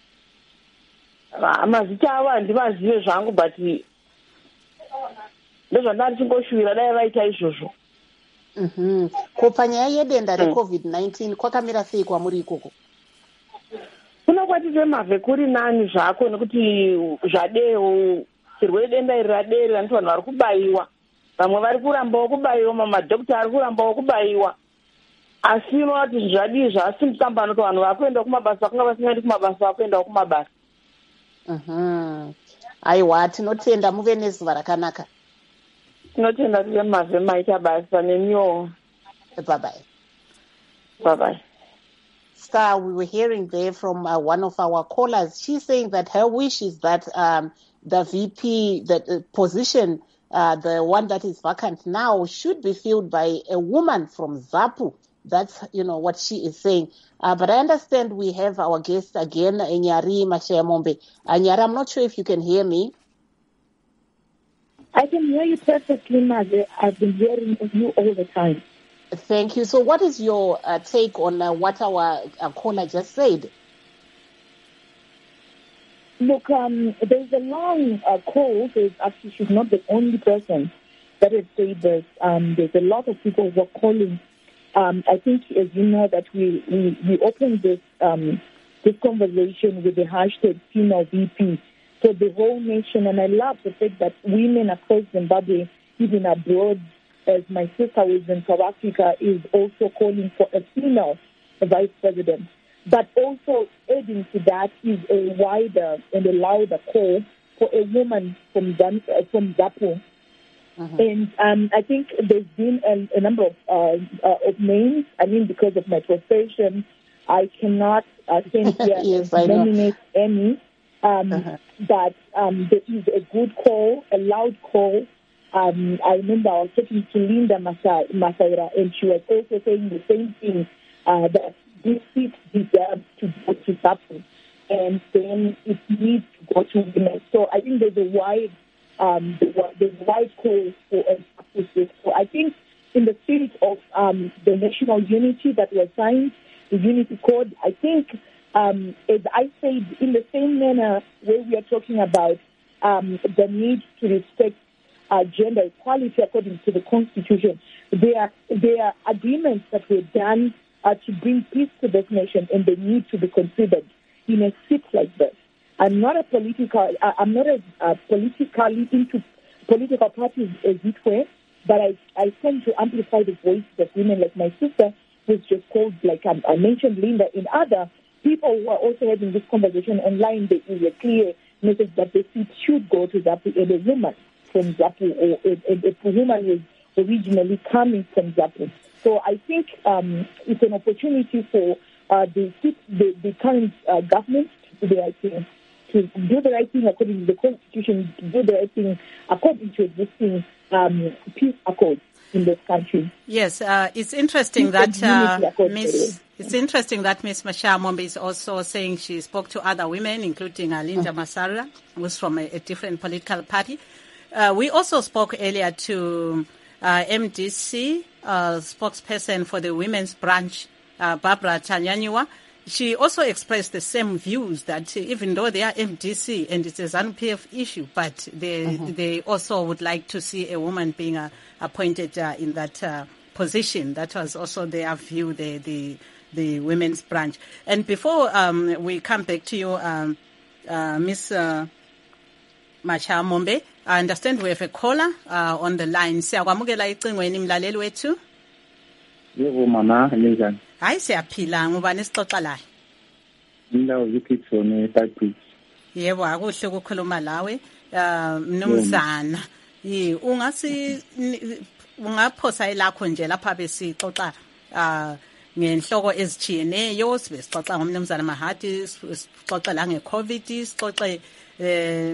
F: Mazita avo handimazive zvangu but ndozvandari chingoshuvira dai vaita izvozvo.
B: Mhm. Ko panyaya yedenda recovid nineteen kwakamira sei kwamuri ikoko?
F: Kuno kwatite mavhekuri nani zvako nekuti zvadewo chirwere denda iri raderi ranoti vanhu vari kubayiwa, vamwe vari kurambawo kubayiwa, mamadhokita ari kurambawo kubayiwa. Asi unoona kuti zvadii zvasimbisamba noti vanhu vakuenda kumabasa vakanga vasingaendi kumabasa vakuendawo kumabasa.
B: Mhm. Aiwa, tinotenda muve nezuva rakanaka.
F: Tinotenda tive mavhema aita basa nemiwo.
B: Bye bye.
F: Bye bye.
B: Star, we were hearing there from uh, one of our callers. She's saying that her wish is that um, the V P, the uh, position, uh, the one that is vacant now, should be filled by a woman from ZAPU. That's, you know, what she is saying. Uh, but I understand we have our guest again, Nyari Mashayamombe. Uh, Nyari, I'm not sure if you can hear me.
D: I can hear you perfectly, Mother. I've been hearing you all the time.
B: Thank you. So what is your uh, take on uh, what our uh, caller just said?
D: Look, um, there's a long uh, call. There's actually, she's not the only person that has said this. Um, there's a lot of people who are calling. Um, I think, as you know, that we, we, we opened this um, this conversation with the hashtag female V P. So the whole nation, and I love the fact that women across Zimbabwe, even abroad, as my sister who is in South Africa, is also calling for a female vice president. But also adding to that is a wider and a louder call for a woman from Zan- uh, from ZAPU. Mm-hmm. And um, I think there's been a, a number of, uh, uh, of names. I mean, because of my profession, I cannot uh, stand here
B: yes,
D: and nominate any. Um, uh-huh. But um, there is a good call, a loud call. Um, I remember I was talking to Linda Masa- Masaira, and she was also saying the same thing, uh, that this seat deserves to go to ZAPU, and then it needs to go to women. So I think there's a wide Um, there's a wide call for a success. So I think in the spirit of um, the national unity that was signed, the unity code, I think, um, as I said, in the same manner where we are talking about um, the need to respect uh, gender equality according to the Constitution, there are, there are agreements that were done uh, to bring peace to this nation, and they need to be considered in a seat like this. I'm not a political. I'm not a, a politically into political parties as it were, but I, I tend to amplify the voice of women like my sister, who's just called, like I, I mentioned, Linda, and other people who are also having this conversation online. There is a clear message that the seat should go to ZAPU, and a woman from ZAPU, or a, a, a woman who is originally coming from ZAPU. So I think um, it's an opportunity for uh, the, the, the current uh, government to do the right thing. To do the right thing according to the Constitution, to do the right thing according to existing um, peace accords in this country.
A: Yes, uh, it's interesting peace that uh, Miss. It's interesting that Miss Mashayamombe is also saying she spoke to other women, including uh, Linda uh-huh. Masaira, who's from a, a different political party. Uh, we also spoke earlier to uh, M D C uh, spokesperson for the women's branch, uh, Barbara Tanyanywa. She also expressed the same views that even though they are M D C and it's a ZANU-P F issue, but they mm-hmm. they also would like to see a woman being uh, appointed uh, in that uh, position. That was also their view, the the, the women's branch. And before um, we come back to you, um, uh, Miss Uh, Mashayamombe, I understand we have a caller uh, on the line. Siyakwamukela icingweni mlaleli wethu.
E: Yebo mama, njani?
A: Hayi siyaphila, ngubani sixoxa la?
E: Indawo Zipitson eTagris.
A: Yebo akuhle ukukhuluma lawe uh mnumzana. Yi ungasi ungaphosa ilakho nje lapha besixoxa uh ngenhloko ezitshiyeneyo sibe sixoxa ngomnumzana Mahadi sixoxa la ngeCovid sixoxe eh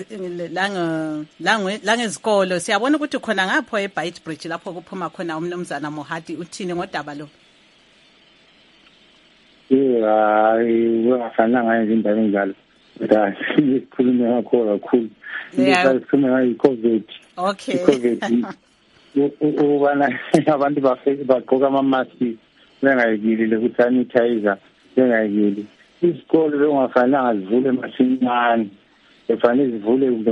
A: lange langezikolo siyabona ukuthi khona ngapho eBeitbridge lapho kuphuma khona umnumzana Mohadi uthini ngodaba lo.
E: Yeah, ngiyafana ngayo indaba enjalo. Da sikhulume ngakho kakhulu. Ngiyasikhuluma ngayo iCovid.
A: Okay.
E: iCovid. Ubana abantu bafike bagqoka ama mask bengayikili ukuthi sanitizer bengayikili. Isikole bengafanele zivule masinyane. Efanele zivule kumbe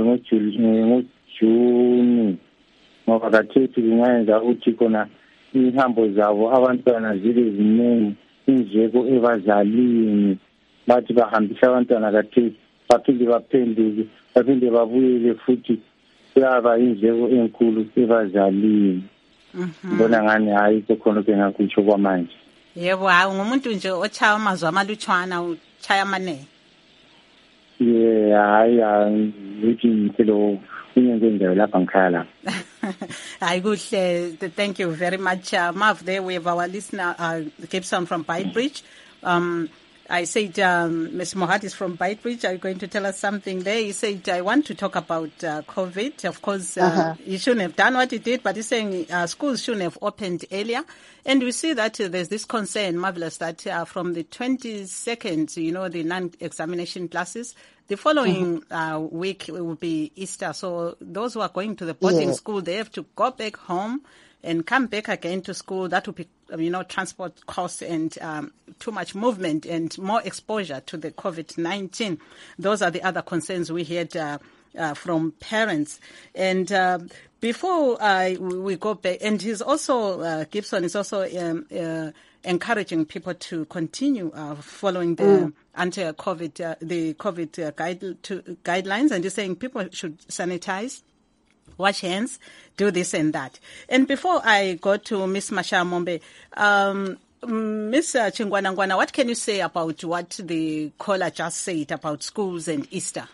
E: ngoJuni ngoba kathethi kungayenza ukuthi khona ihambo zabo abantwana zibe ziningi indleko ebazalini bathi bahambisa abantwana kathethi baphinde baphenduke baphinde babuyele futhi kuyaba indleko enkulu ebazalini. Ngibona ngani hayi khona bengakutsho kwamanje.
A: Yebo hayi ngumuntu nje ochaya amazwi amalutshwana uchaya amane.
E: Yeah, hayi ngithi impilo kunyenze lapha ngikhaya la.
A: Hayi kuhle, thank you very much. Uh, Mav, there we have our listener uh, Gibson from Beitbridge. Um I said, um, Miz Mohadi is from Beitbridge. Are you going to tell us something there? He said, I want to talk about uh, COVID. Of course, uh, uh-huh. he shouldn't have done what he did, but he's saying uh, schools shouldn't have opened earlier. And we see that uh, there's this concern, Marvelous, that uh, from the twenty-second, you know, the non-examination classes, the following mm-hmm. uh, week will be Easter. So those who are going to the boarding yeah. school, they have to go back home and come back again to school. That would be, you know, transport costs and um, too much movement and more exposure to the COVID nineteen. Those are the other concerns we had uh, uh, from parents. And uh, before uh, we go back, and he's also, uh, Gibson is also um, uh, encouraging people to continue uh, following the mm. anti-COVID, uh, the COVID uh, guide to, guidelines, and he's saying people should sanitize, wash hands, do this and that. And before I go to Miss Masha Mombe, um, Miss Chingwanangwana, what can you say about what the caller just said about schools and Easter?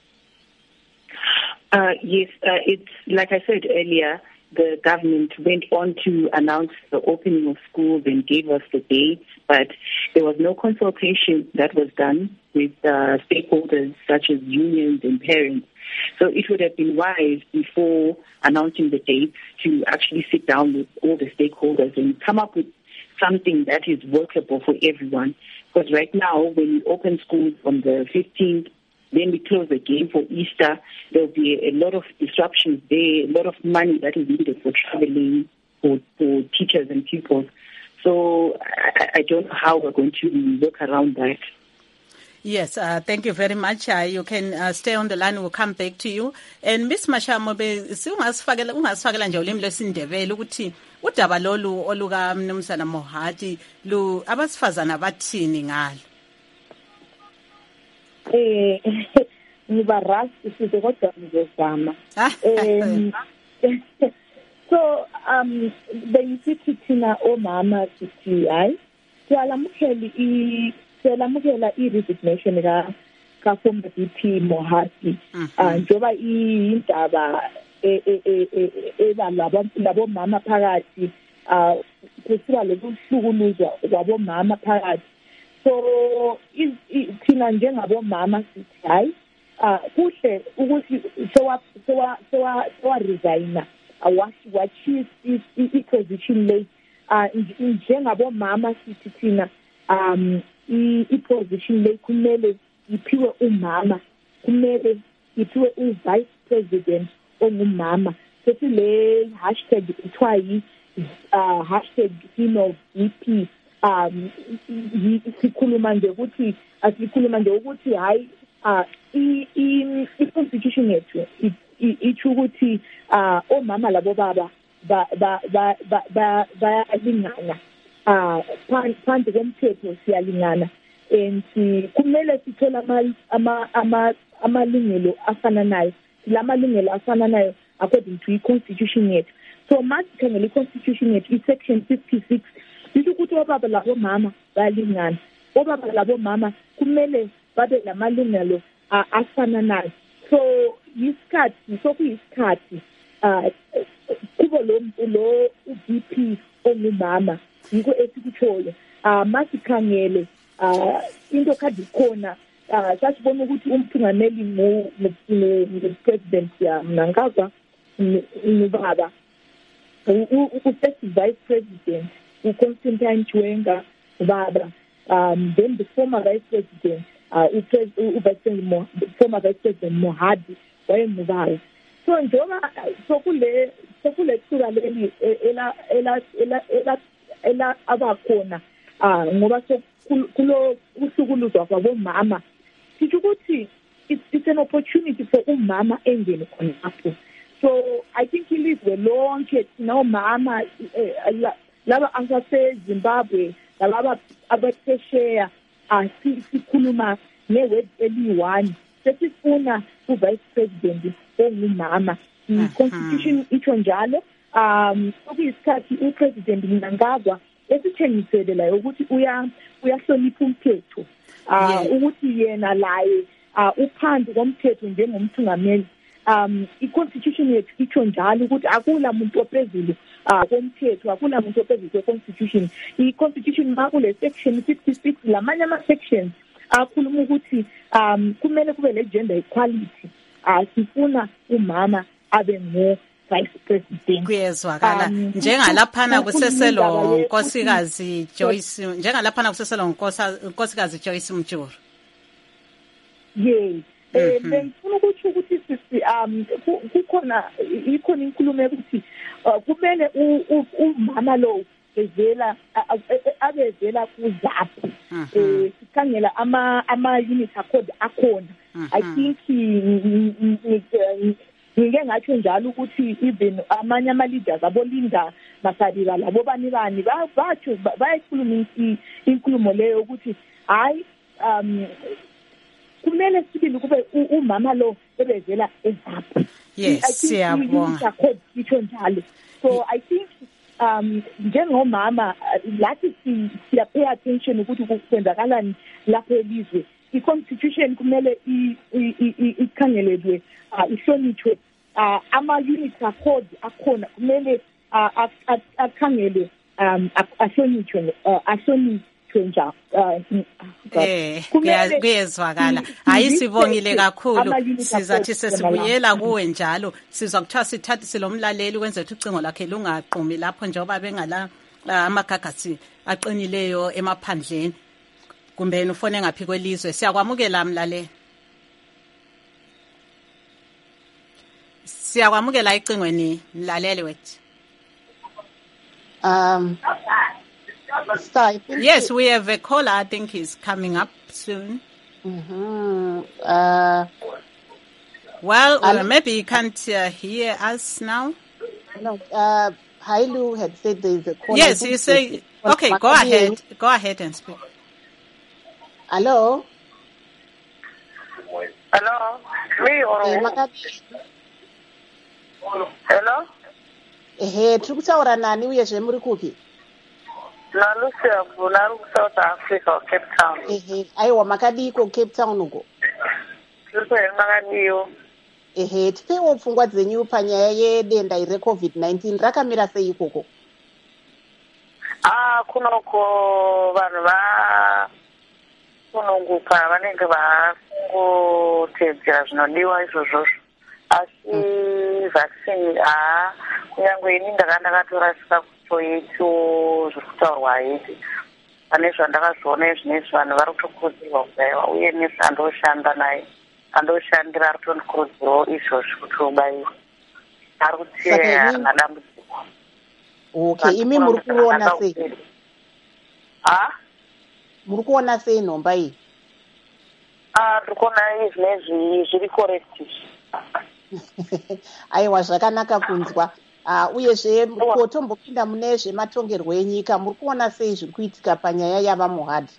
C: Uh, yes, uh, it's like I said earlier, the government went on to announce the opening of schools and gave us the dates, but there was no consultation that was done with uh, stakeholders such as unions and parents. So it would have been wise before announcing the dates to actually sit down with all the stakeholders and come up with something that is workable for everyone. Because right now, when we open schools on the fifteenth, then we close again for Easter, there'll be a lot of disruptions there, a lot of money that is needed for traveling, for, for teachers and pupils. So I, I don't know how we're going to work around that.
A: Yes, uh, thank you very much. Uh, you can uh, stay on the line. We'll come back to you. And Miss Mashamobe, ungasifakela ungasifakela nje ulimi lwesindebele ukuthi udaba lolu oluka mnumzana Mohadi lu abasifazana bathini ngalo.
D: Eh ngiba ras isize kodwa ngizozama. Um so um beyisithi thina omama sithi hayi siyalamukela i siyalamukela i-resignation ka ka former V P Mohadi njoba indaba eba labo labo mama phakathi uh kusiba lokuhlukuluzwa kwabo mama phakathi. So thina njengabomama sithi hayi uh kuhle ukuthi sewa sewa sewa sewa resign awashi wachi i-position le uh njengabomama sithi thina um i-position le kumele iphiwe umama, kumele iphiwe u-vice president ongumama. Sethi le hashtag ithiwa yi uh hashtag female V P. Um sikhuluma nje ukuthi asikhuluma nje ukuthi hayi uh i constitution yethu ithi ukuthi uh omama labo baba ba ba ba bayalingana uh phansi komthetho siyalingana and kumele sithola ama ama amalungelo afananayo lamalungelo afananayo according to i-constitution yethu. So manje khangela i-constitution yethu i-section fifty-six isho ukuthi obaba labo mama bayalingana, obaba labo mama kumele babe lamalungelo uh, afananayo. So isikhathi sokuyisikhathi uh kubo lo lo u-B P ongumama yiko esikutshoyo uh masikhangele uh into kade khona uh sasibona ukuthi umthungameli ngo president ya Mnangagwa ngubaba u-first vice president uConstantine Chiwenga ubaba um then the former vice president uh u-vice president former vice president Mohadi wayengubaba. So njengoba sokule sokule thuba leli ela ela ela ela abakhona ah ngoba sokulo usukuluzwa kwabomama sithi ukuthi it's an opportunity for umama engene khonapho. So I think ilizwe lonke nomama laba angase Zimbabwe laba abaphesheya asikhuluma neweb eli-one sesifuna u-vice president ongumama. I-constitution itsho njalo um okuyisikhathi u-president Mnangagwa esithengisele la ukuthi uya uyahlonipha umthetho uh ukuthi yena laye uphansi komthetho njengomthungameli. Um i-constitution yethu itsho njalo ukuthi akula muntu ophezulu komthetho, akula muntu ophezulu kwe-constitution. I-constitution makule section sixty-six lamanye ama-sections akhuluma ukuthi um kumele kube le gender equality. Asifuna umama abe ngo vice president.
A: Kuyezwakala njengalaphana kuseselo nkosikazi Joyce njengalaphana kuseselo nkosikazi Joyce Mjuru.
D: Yes. Eh bengifuna ukuthi ukuthi sisi um kukhona ikhona inkulumo ukuthi kumele umama lo evela abevela kuZAPU eh sikhangela ama ama unit accord akhona. I think ngike ngatsho njalo ukuthi even amanye ama leaders abolinda Masarira labo bani bani batsho bayikhuluma inkulumo leyo ukuthi hayi um kumele sibili kube umama lo ebevela eZAPU.
A: Yes, siyabonga.
D: Itsho njalo. So I think um njengomama lathi siya pay attention ukuthi kukwenzakalani lapha elizwe. I-constitution kumele ikhangelelwe ihlonishwe ama unit accord akhona kumele akhangelwe um ahlonishwe ahlonishwe njalo.
A: Eh kuyezwakala. Hayi sibongile kakhulu. Sizathi sesibuyela kuwe njalo sizwa kuthiwa sithathe silomlaleli kwenze ukuthi ucingo lakhe lungaqhumi lapho njengoba bengala amagagasi aqinileyo emaphandleni. Kumbe ufone ngaphi kwelizwe siyakwamukela mlaleli. Siyakwamukela icingweni mlaleli wethu.
B: Um Star,
A: yes, we have a caller. I think he's coming up soon.
B: Mm-hmm. Uh,
A: well, uh, maybe he can't uh, hear us now.
B: No, uh, Hailu had said there is a caller.
A: Yes, you say. Okay, go ahead. Go ahead and speak.
B: Hello.
G: Hello. Me or
B: uh,
G: Hello.
B: Eh, tukutaura nani uyezve muri kupi?
G: Na Lucia Bunaru South Africa, Cape Town.
B: Eh, aiwa makadiko Cape Town uko.
G: Lucia makadiyo.
B: Eh, tipewo pfungwa dzenyu panyaya yedenda ire COVID nineteen rakamira sei ikoko?
G: Ah, kunoko vanhu va kunonguka vanenge vangotedzera zvinodiwa izvozvo. Asi vaccine ah kunyangwe ini ndakandakatora sikakuto yetu zvekutaurwa hedi pane zvandakazoona zvinezvi vanhu vari kutokurudzirwa kubaiwa uye nesi andoshanda naye andoshandira ari kutondikurudzirawo izvozvi kuti ubaiwe ari kutiye harina dambudziko.
B: Okay, imi muri kuona sei?
G: Ah?
B: Muri kuona sei nhomba iyi?
G: Ah, tiri kuona izvinezvi zviri correct.
B: Aiwa zvakanaka kunzwa. Uh, uyezve kotombopinda mune zvematongerwo enyika muri kuona sei zviri kuitika panyaya yavamuhadhi?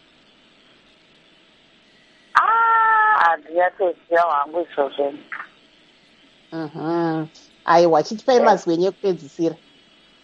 G: Ah, handiyatoziva hwangu izvozvo.
B: Mhm. Aiwa chitipai mazwenyu ekupedzisira.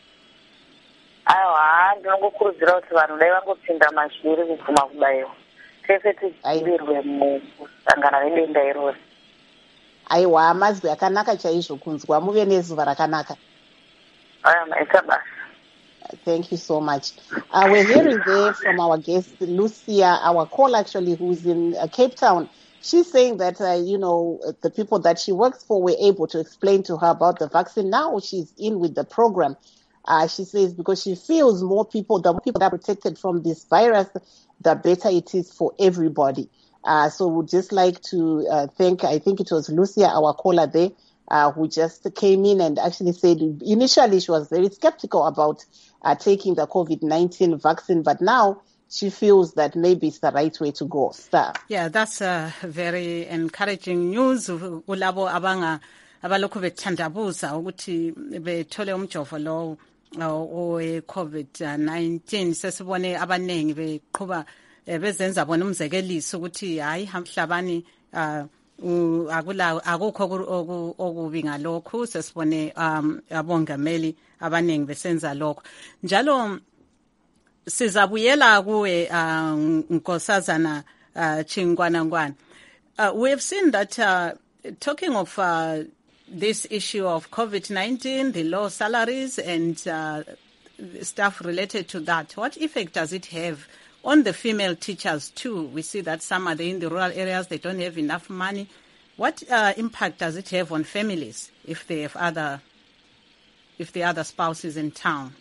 G: Aiwa ndinongokurudzira kuti vanhu dai vangopinda mazviri kubvuma kubaiwa. tese tidzivirwe mukusangana nedenda irori.
B: Aiwa, amazwi akanaka chaizvo kunzwa, muve nezuva rakanaka.
G: Maita basa.
B: Thank you so much. Uh, we're hearing there from our guest, Lucia, our caller actually, who's in uh, Cape Town. She's saying that, uh, you know, the people that she works for were able to explain to her about the vaccine. Now she's in with the program. Uh, she says because she feels more people, the more people that are protected from this virus, the better it is for everybody. Uh, so we'd just like to uh, thank, I think it was Lucia, our caller there, uh, who just came in and actually said initially she was very skeptical about uh, taking the COVID nineteen vaccine, but now she feels that maybe it's the right way to go. Sir.
A: Yeah, that's uh, very encouraging news. Kulabo abanga abalokhu bethandabuza ukuthi bethole umjovo lo owe COVID nineteen. Sesibone abanengi beqhuba bezenza bona umzekeliso ukuthi hayi hamhlabani akula akukho okubi ngalokhu. Sesibone um abongameli abanengi besenza lokho njalo. Sizabuyela kuwe Nkosazana Chingwanangwan. We have seen that uh, talking of uh, this issue of COVID nineteen, the low salaries and uh, stuff related to that, what effect does it have on the female teachers too? We see that some are in the rural areas, they don't have enough money. What uh, impact does it have on families if they have other, if the other spouse is in town?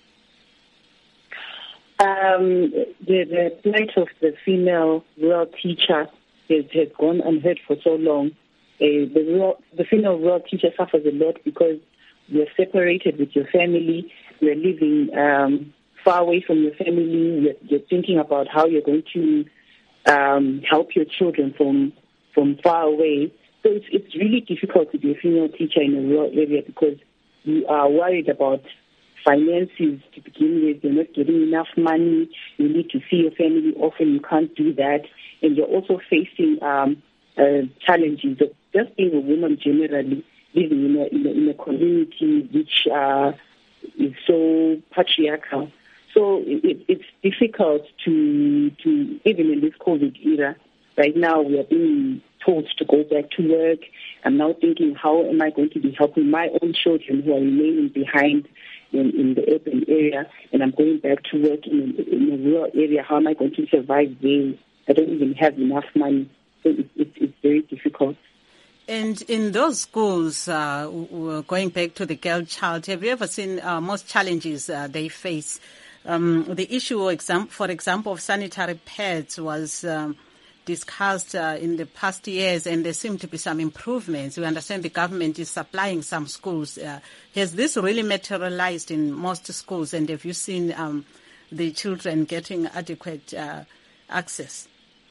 C: Um, the, the plight of the female rural teacher has, has gone unheard for so long. Uh, the, rural, the female rural teacher suffers a lot because you're separated with your family, you're living um, far away from your family, you're, you're thinking about how you're going to um, help your children from from far away. So it's, it's really difficult to be a female teacher in a rural area because you are worried about finances to begin with. You're not getting enough money. You need to see your family often. You can't do that. And you're also facing um, uh, challenges of just being a woman generally, living in a, in a, in a community which uh, is so patriarchal. So it, it's difficult to, to, even in this COVID era, right now we are being told to go back to work. I'm now thinking, how am I going to be helping my own children who are remaining behind In, in the urban area, and I'm going back to work in, in a rural area? How am I going to survive there? I don't even have enough money, so it, it, it's very difficult.
A: And in those schools, uh, going back to the girl child, have you ever seen uh, most challenges uh, they face? Um, the issue, for example, of sanitary pads was um, discussed uh, in the past years, and there seem to be some improvements. We understand the government is supplying some schools. Uh, has this really materialized in most schools, and have you seen um, the children getting adequate uh, access?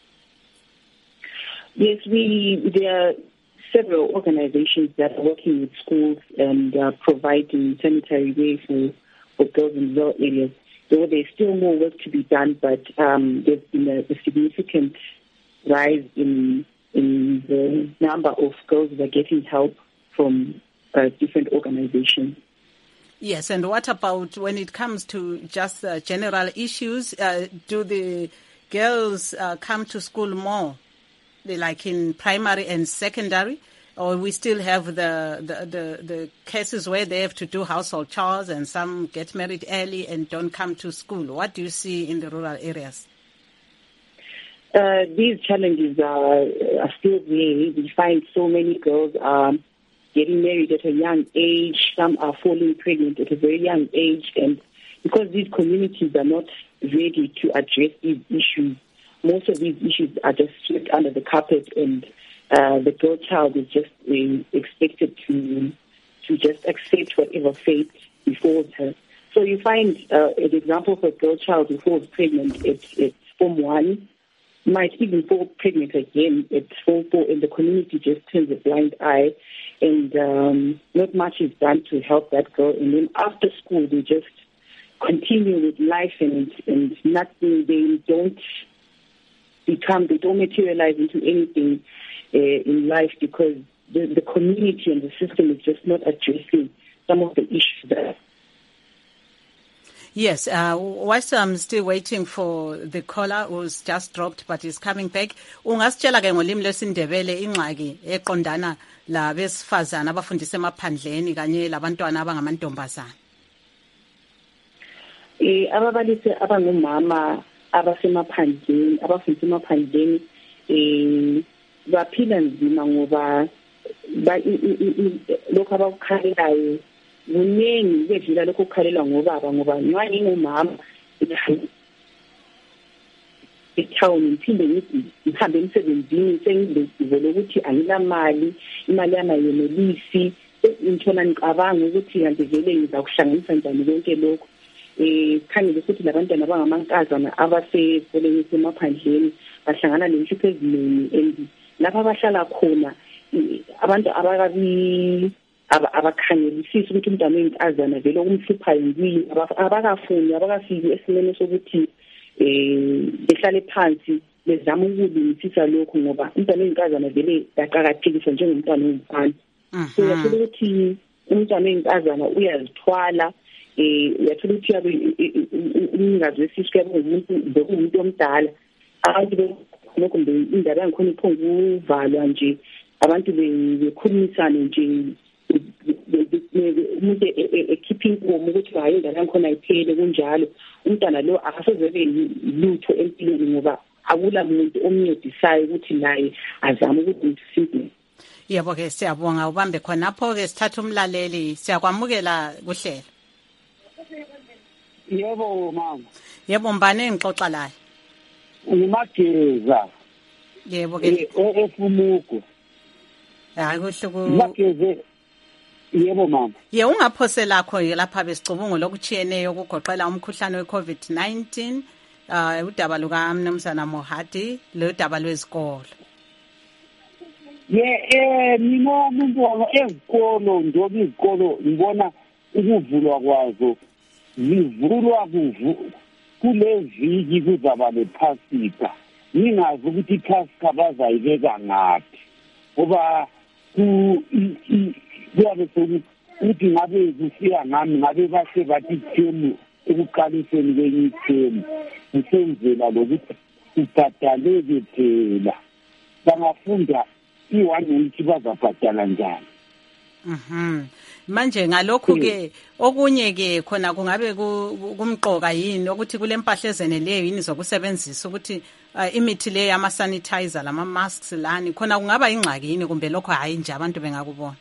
C: Yes, we there are several organizations that are working with schools and uh, providing sanitary ways for, for girls in rural areas. So there's still more work to be done, but um, there's been a, a significant rise in in the number of girls that are getting help from uh, different organizations.
A: Yes, and what about when it comes to just uh, general issues? Uh, do the girls uh, come to school more, like in primary and secondary, or we still have the, the, the, the cases where they have to do household chores and some get married early and don't come to school? What do you see in the rural areas?
C: Uh, these challenges are, are still there. We find so many girls um, getting married at a young age. Some are falling pregnant at a very young age. And because these communities are not ready to address these issues, most of these issues are just swept under the carpet, and uh, the girl child is just uh, expected to to just accept whatever fate befalls her. So you find uh, an example of a girl child who falls pregnant at, at Form one, might even fall pregnant again at Form four, and the community just turns a blind eye, and um, not much is done to help that girl. And then after school, they just continue with life, and, and nothing, they don't become, they don't materialize into anything uh, in life because the, the community and the system is just not addressing some of the issues there.
A: Yes, uh, whilst I'm still waiting for the caller who's just dropped but is coming back, ungasitshela ke ngolimi lwesindebele ingxaki eqondana labesifazana abafundisa emaphandleni kanye labantwana abangamantombazana.
C: Eh ababalisi abangumama abasemaphandleni abafundisa emaphandleni eh baphila nzima ngoba lokho abakukhalelayo kuningi bedlula lokho kukhalela ngobaba ngoba nxa ngingumama etown ngiphinde ngithi ngihambe emsebenzini sengizele ukuthi angilamali imali yami ayonelisi ngithola ngicabanga ukuthi kanti vele ngizakuhlanganisa njani konke lokho eh khangele ukuthi labantwana abangamankazana abasekoleni semaphandleni bahlangana nenhlupho eziningi endi lapha abahlala khona abantu abakabi abakhangelisisa ukuthi umntwana wenkazana vele umhluphayo yini abakafuni abakafiki esimene sokuthi eh behlale phansi bezama ukulungisisa lokho ngoba umntwana wenkazana vele yaqhakathekiswa njengomntwana womfana. So yathola ukuthi umntwana wenkazana uyazithwala eh uyathola ukuthi yabe umnikazi wesisu yabe umuntu umuntu omdala abantu lokho mbe indaba yangikhona iphonga uvalwa nje abantu bekhulumisana nje umuntu ekeeping inkomo ukuthi hayi indaba yangikhona iphele kunjalo umntana lo akasezebe lutho empilweni ngoba akula muntu omncedisayo ukuthi naye azame ukuthi simple.
A: Yebo ke siyabonga ubambe khonapho ke sithatha umlaleli siyakwamukela kuhlela.
E: Yebo mama.
A: Yebo mbane engixoxa laye.
E: Ngimageza.
A: Yebo ke
E: efumuko.
A: Hayi kuhle ku
E: Mageze. Yebo mama.
A: Ye ungaphose lakho lapha besicubungu lokuchiyeneyo ukugoqela umkhuhlane weCovid nineteen uh udaba luka Mnumzana Mohati lo daba lwezikolo.
E: Ye eh mina umuntu ezikolo njobi izikolo ngibona ukuvulwa kwazo livulwa kuvu kuleviki kuzaba lephasika ningazi ukuthi iphasika bazayibeka ngaphi ngoba ku kuyabe sokuthi ngabe kusiya ngami ngabe base bathi themu ekuqaliseni kwenye ithemu kusenzela lokuthi kubhadaleke phela bangafunda iwane ukuthi bazabhadala njani.
A: Mhm. Manje ngalokho ke okunye ke khona kungabe kumqoka yini ukuthi kule mpahla ezeneleyo yini zokusebenzisa ukuthi imithi le ama sanitizer lama masks lani khona kungaba ingxaki yini kumbe lokho hayi nje abantu bengakubona.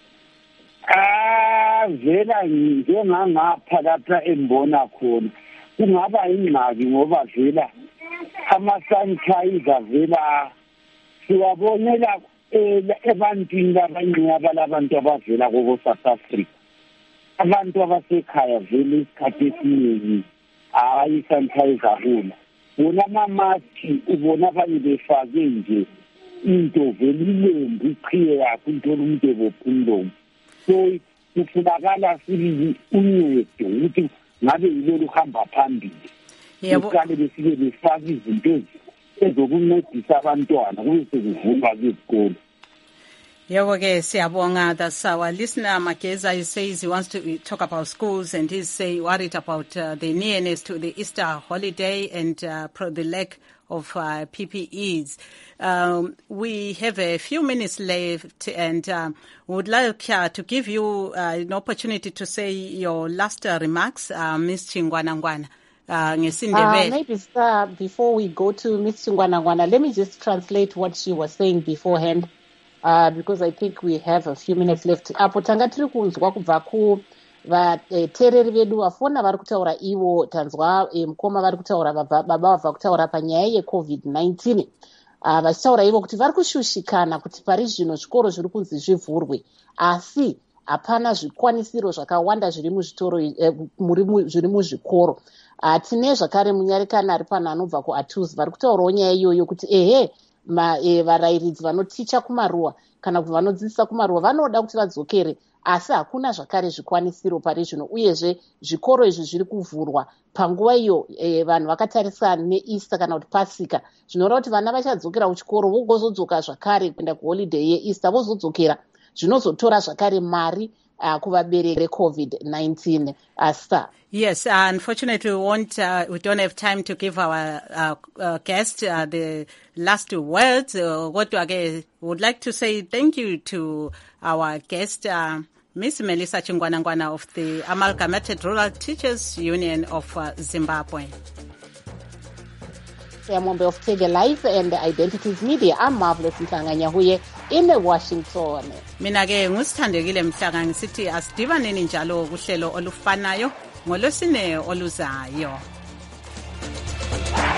E: Ah vela njengangapha lapha embona khona kungaba ingxaki ngoba vela ama sanitizer vela siwabonela ebantwini labanye abalabantu abavela kobo South Africa abantu abasekhaya vele isikhathi esiningi hayi sanitizer kula bona mamaski ubona abanye befake nje into vele ilembu iqhiye yakho into umuntu ebophulomo so kufunakala sili uncedo ukuthi ngabe yilolu hamba phambili
A: yebo
E: kale besike befake izinto ezokuncedisa abantwana kuse kuvulwa izikolo.
A: Yebo ke siyabonga. That's our listener Mageza. He says he wants to talk about schools and he's say worried about uh, the nearness to the Easter holiday and uh, the lack of uh, P P Es. Um, we have a few minutes left and um, would like uh, to give you uh, an opportunity to say your last uh, remarks, uh, Miz Chingwana Ngwana. Uh,
B: uh, maybe sir, before we go to Miz Chingwana Ngwana, let me just translate what she was saying beforehand. Uh, because I think we have a few minutes left. Apo tanga tiri kunzwa kubva ku vateereri vedu vafona vari kutaura ivo tanzwa mukoma vari kutaura baba vabva kutaura panyaya yecovid nineteen uh, vachitaura ivo kuti vari kushushikana kuti pari zvino zvikoro zviri kunzi zvivhurwe asi hapana zvikwanisiro zvakawanda zviri muzvitoro zviri muzvikoro. Uh, tine zvakare munyarekana ari pano anobva kuAtuzi vari kutaurawo nyaya iyoyo kuti ehe varairidzi vanoticha kumaruwa kana kuti vanodzidzisa kumaruwa vanoda kuti vadzokere asi hakuna zvakare zvikwanisiro pari zvino uyezve zvikoro izvi zviri kuvhurwa panguva iyo e, vanhu vakatarisana neEaster kana kuti Pasika zvinoreva kuti vana vachadzokera kuchikoro vogozodzoka zvakare kuenda kuholiday yeEaster vozodzokera zvinozotora zvakare mari uh, kuvabereki COVID nineteen uh, sir.
A: Yes, uh, unfortunately, we won't. Uh, we don't have time to give our uh, uh, guest uh, the last two words. Uh, what we would like to say thank you to our guest, uh, Miss Melissa Chingwanangwana of the Amalgamated Rural Teachers Union of uh, Zimbabwe.
B: I'm a member of Take a Life and Identities Media. I'm Marvelous Mhlanga-Nyahuye in Washington.
A: Mina ke ngusithandekile Mhlanga ngisithi asidibaneni njalo kuhlelo olufanayo ngolosine oluzayo.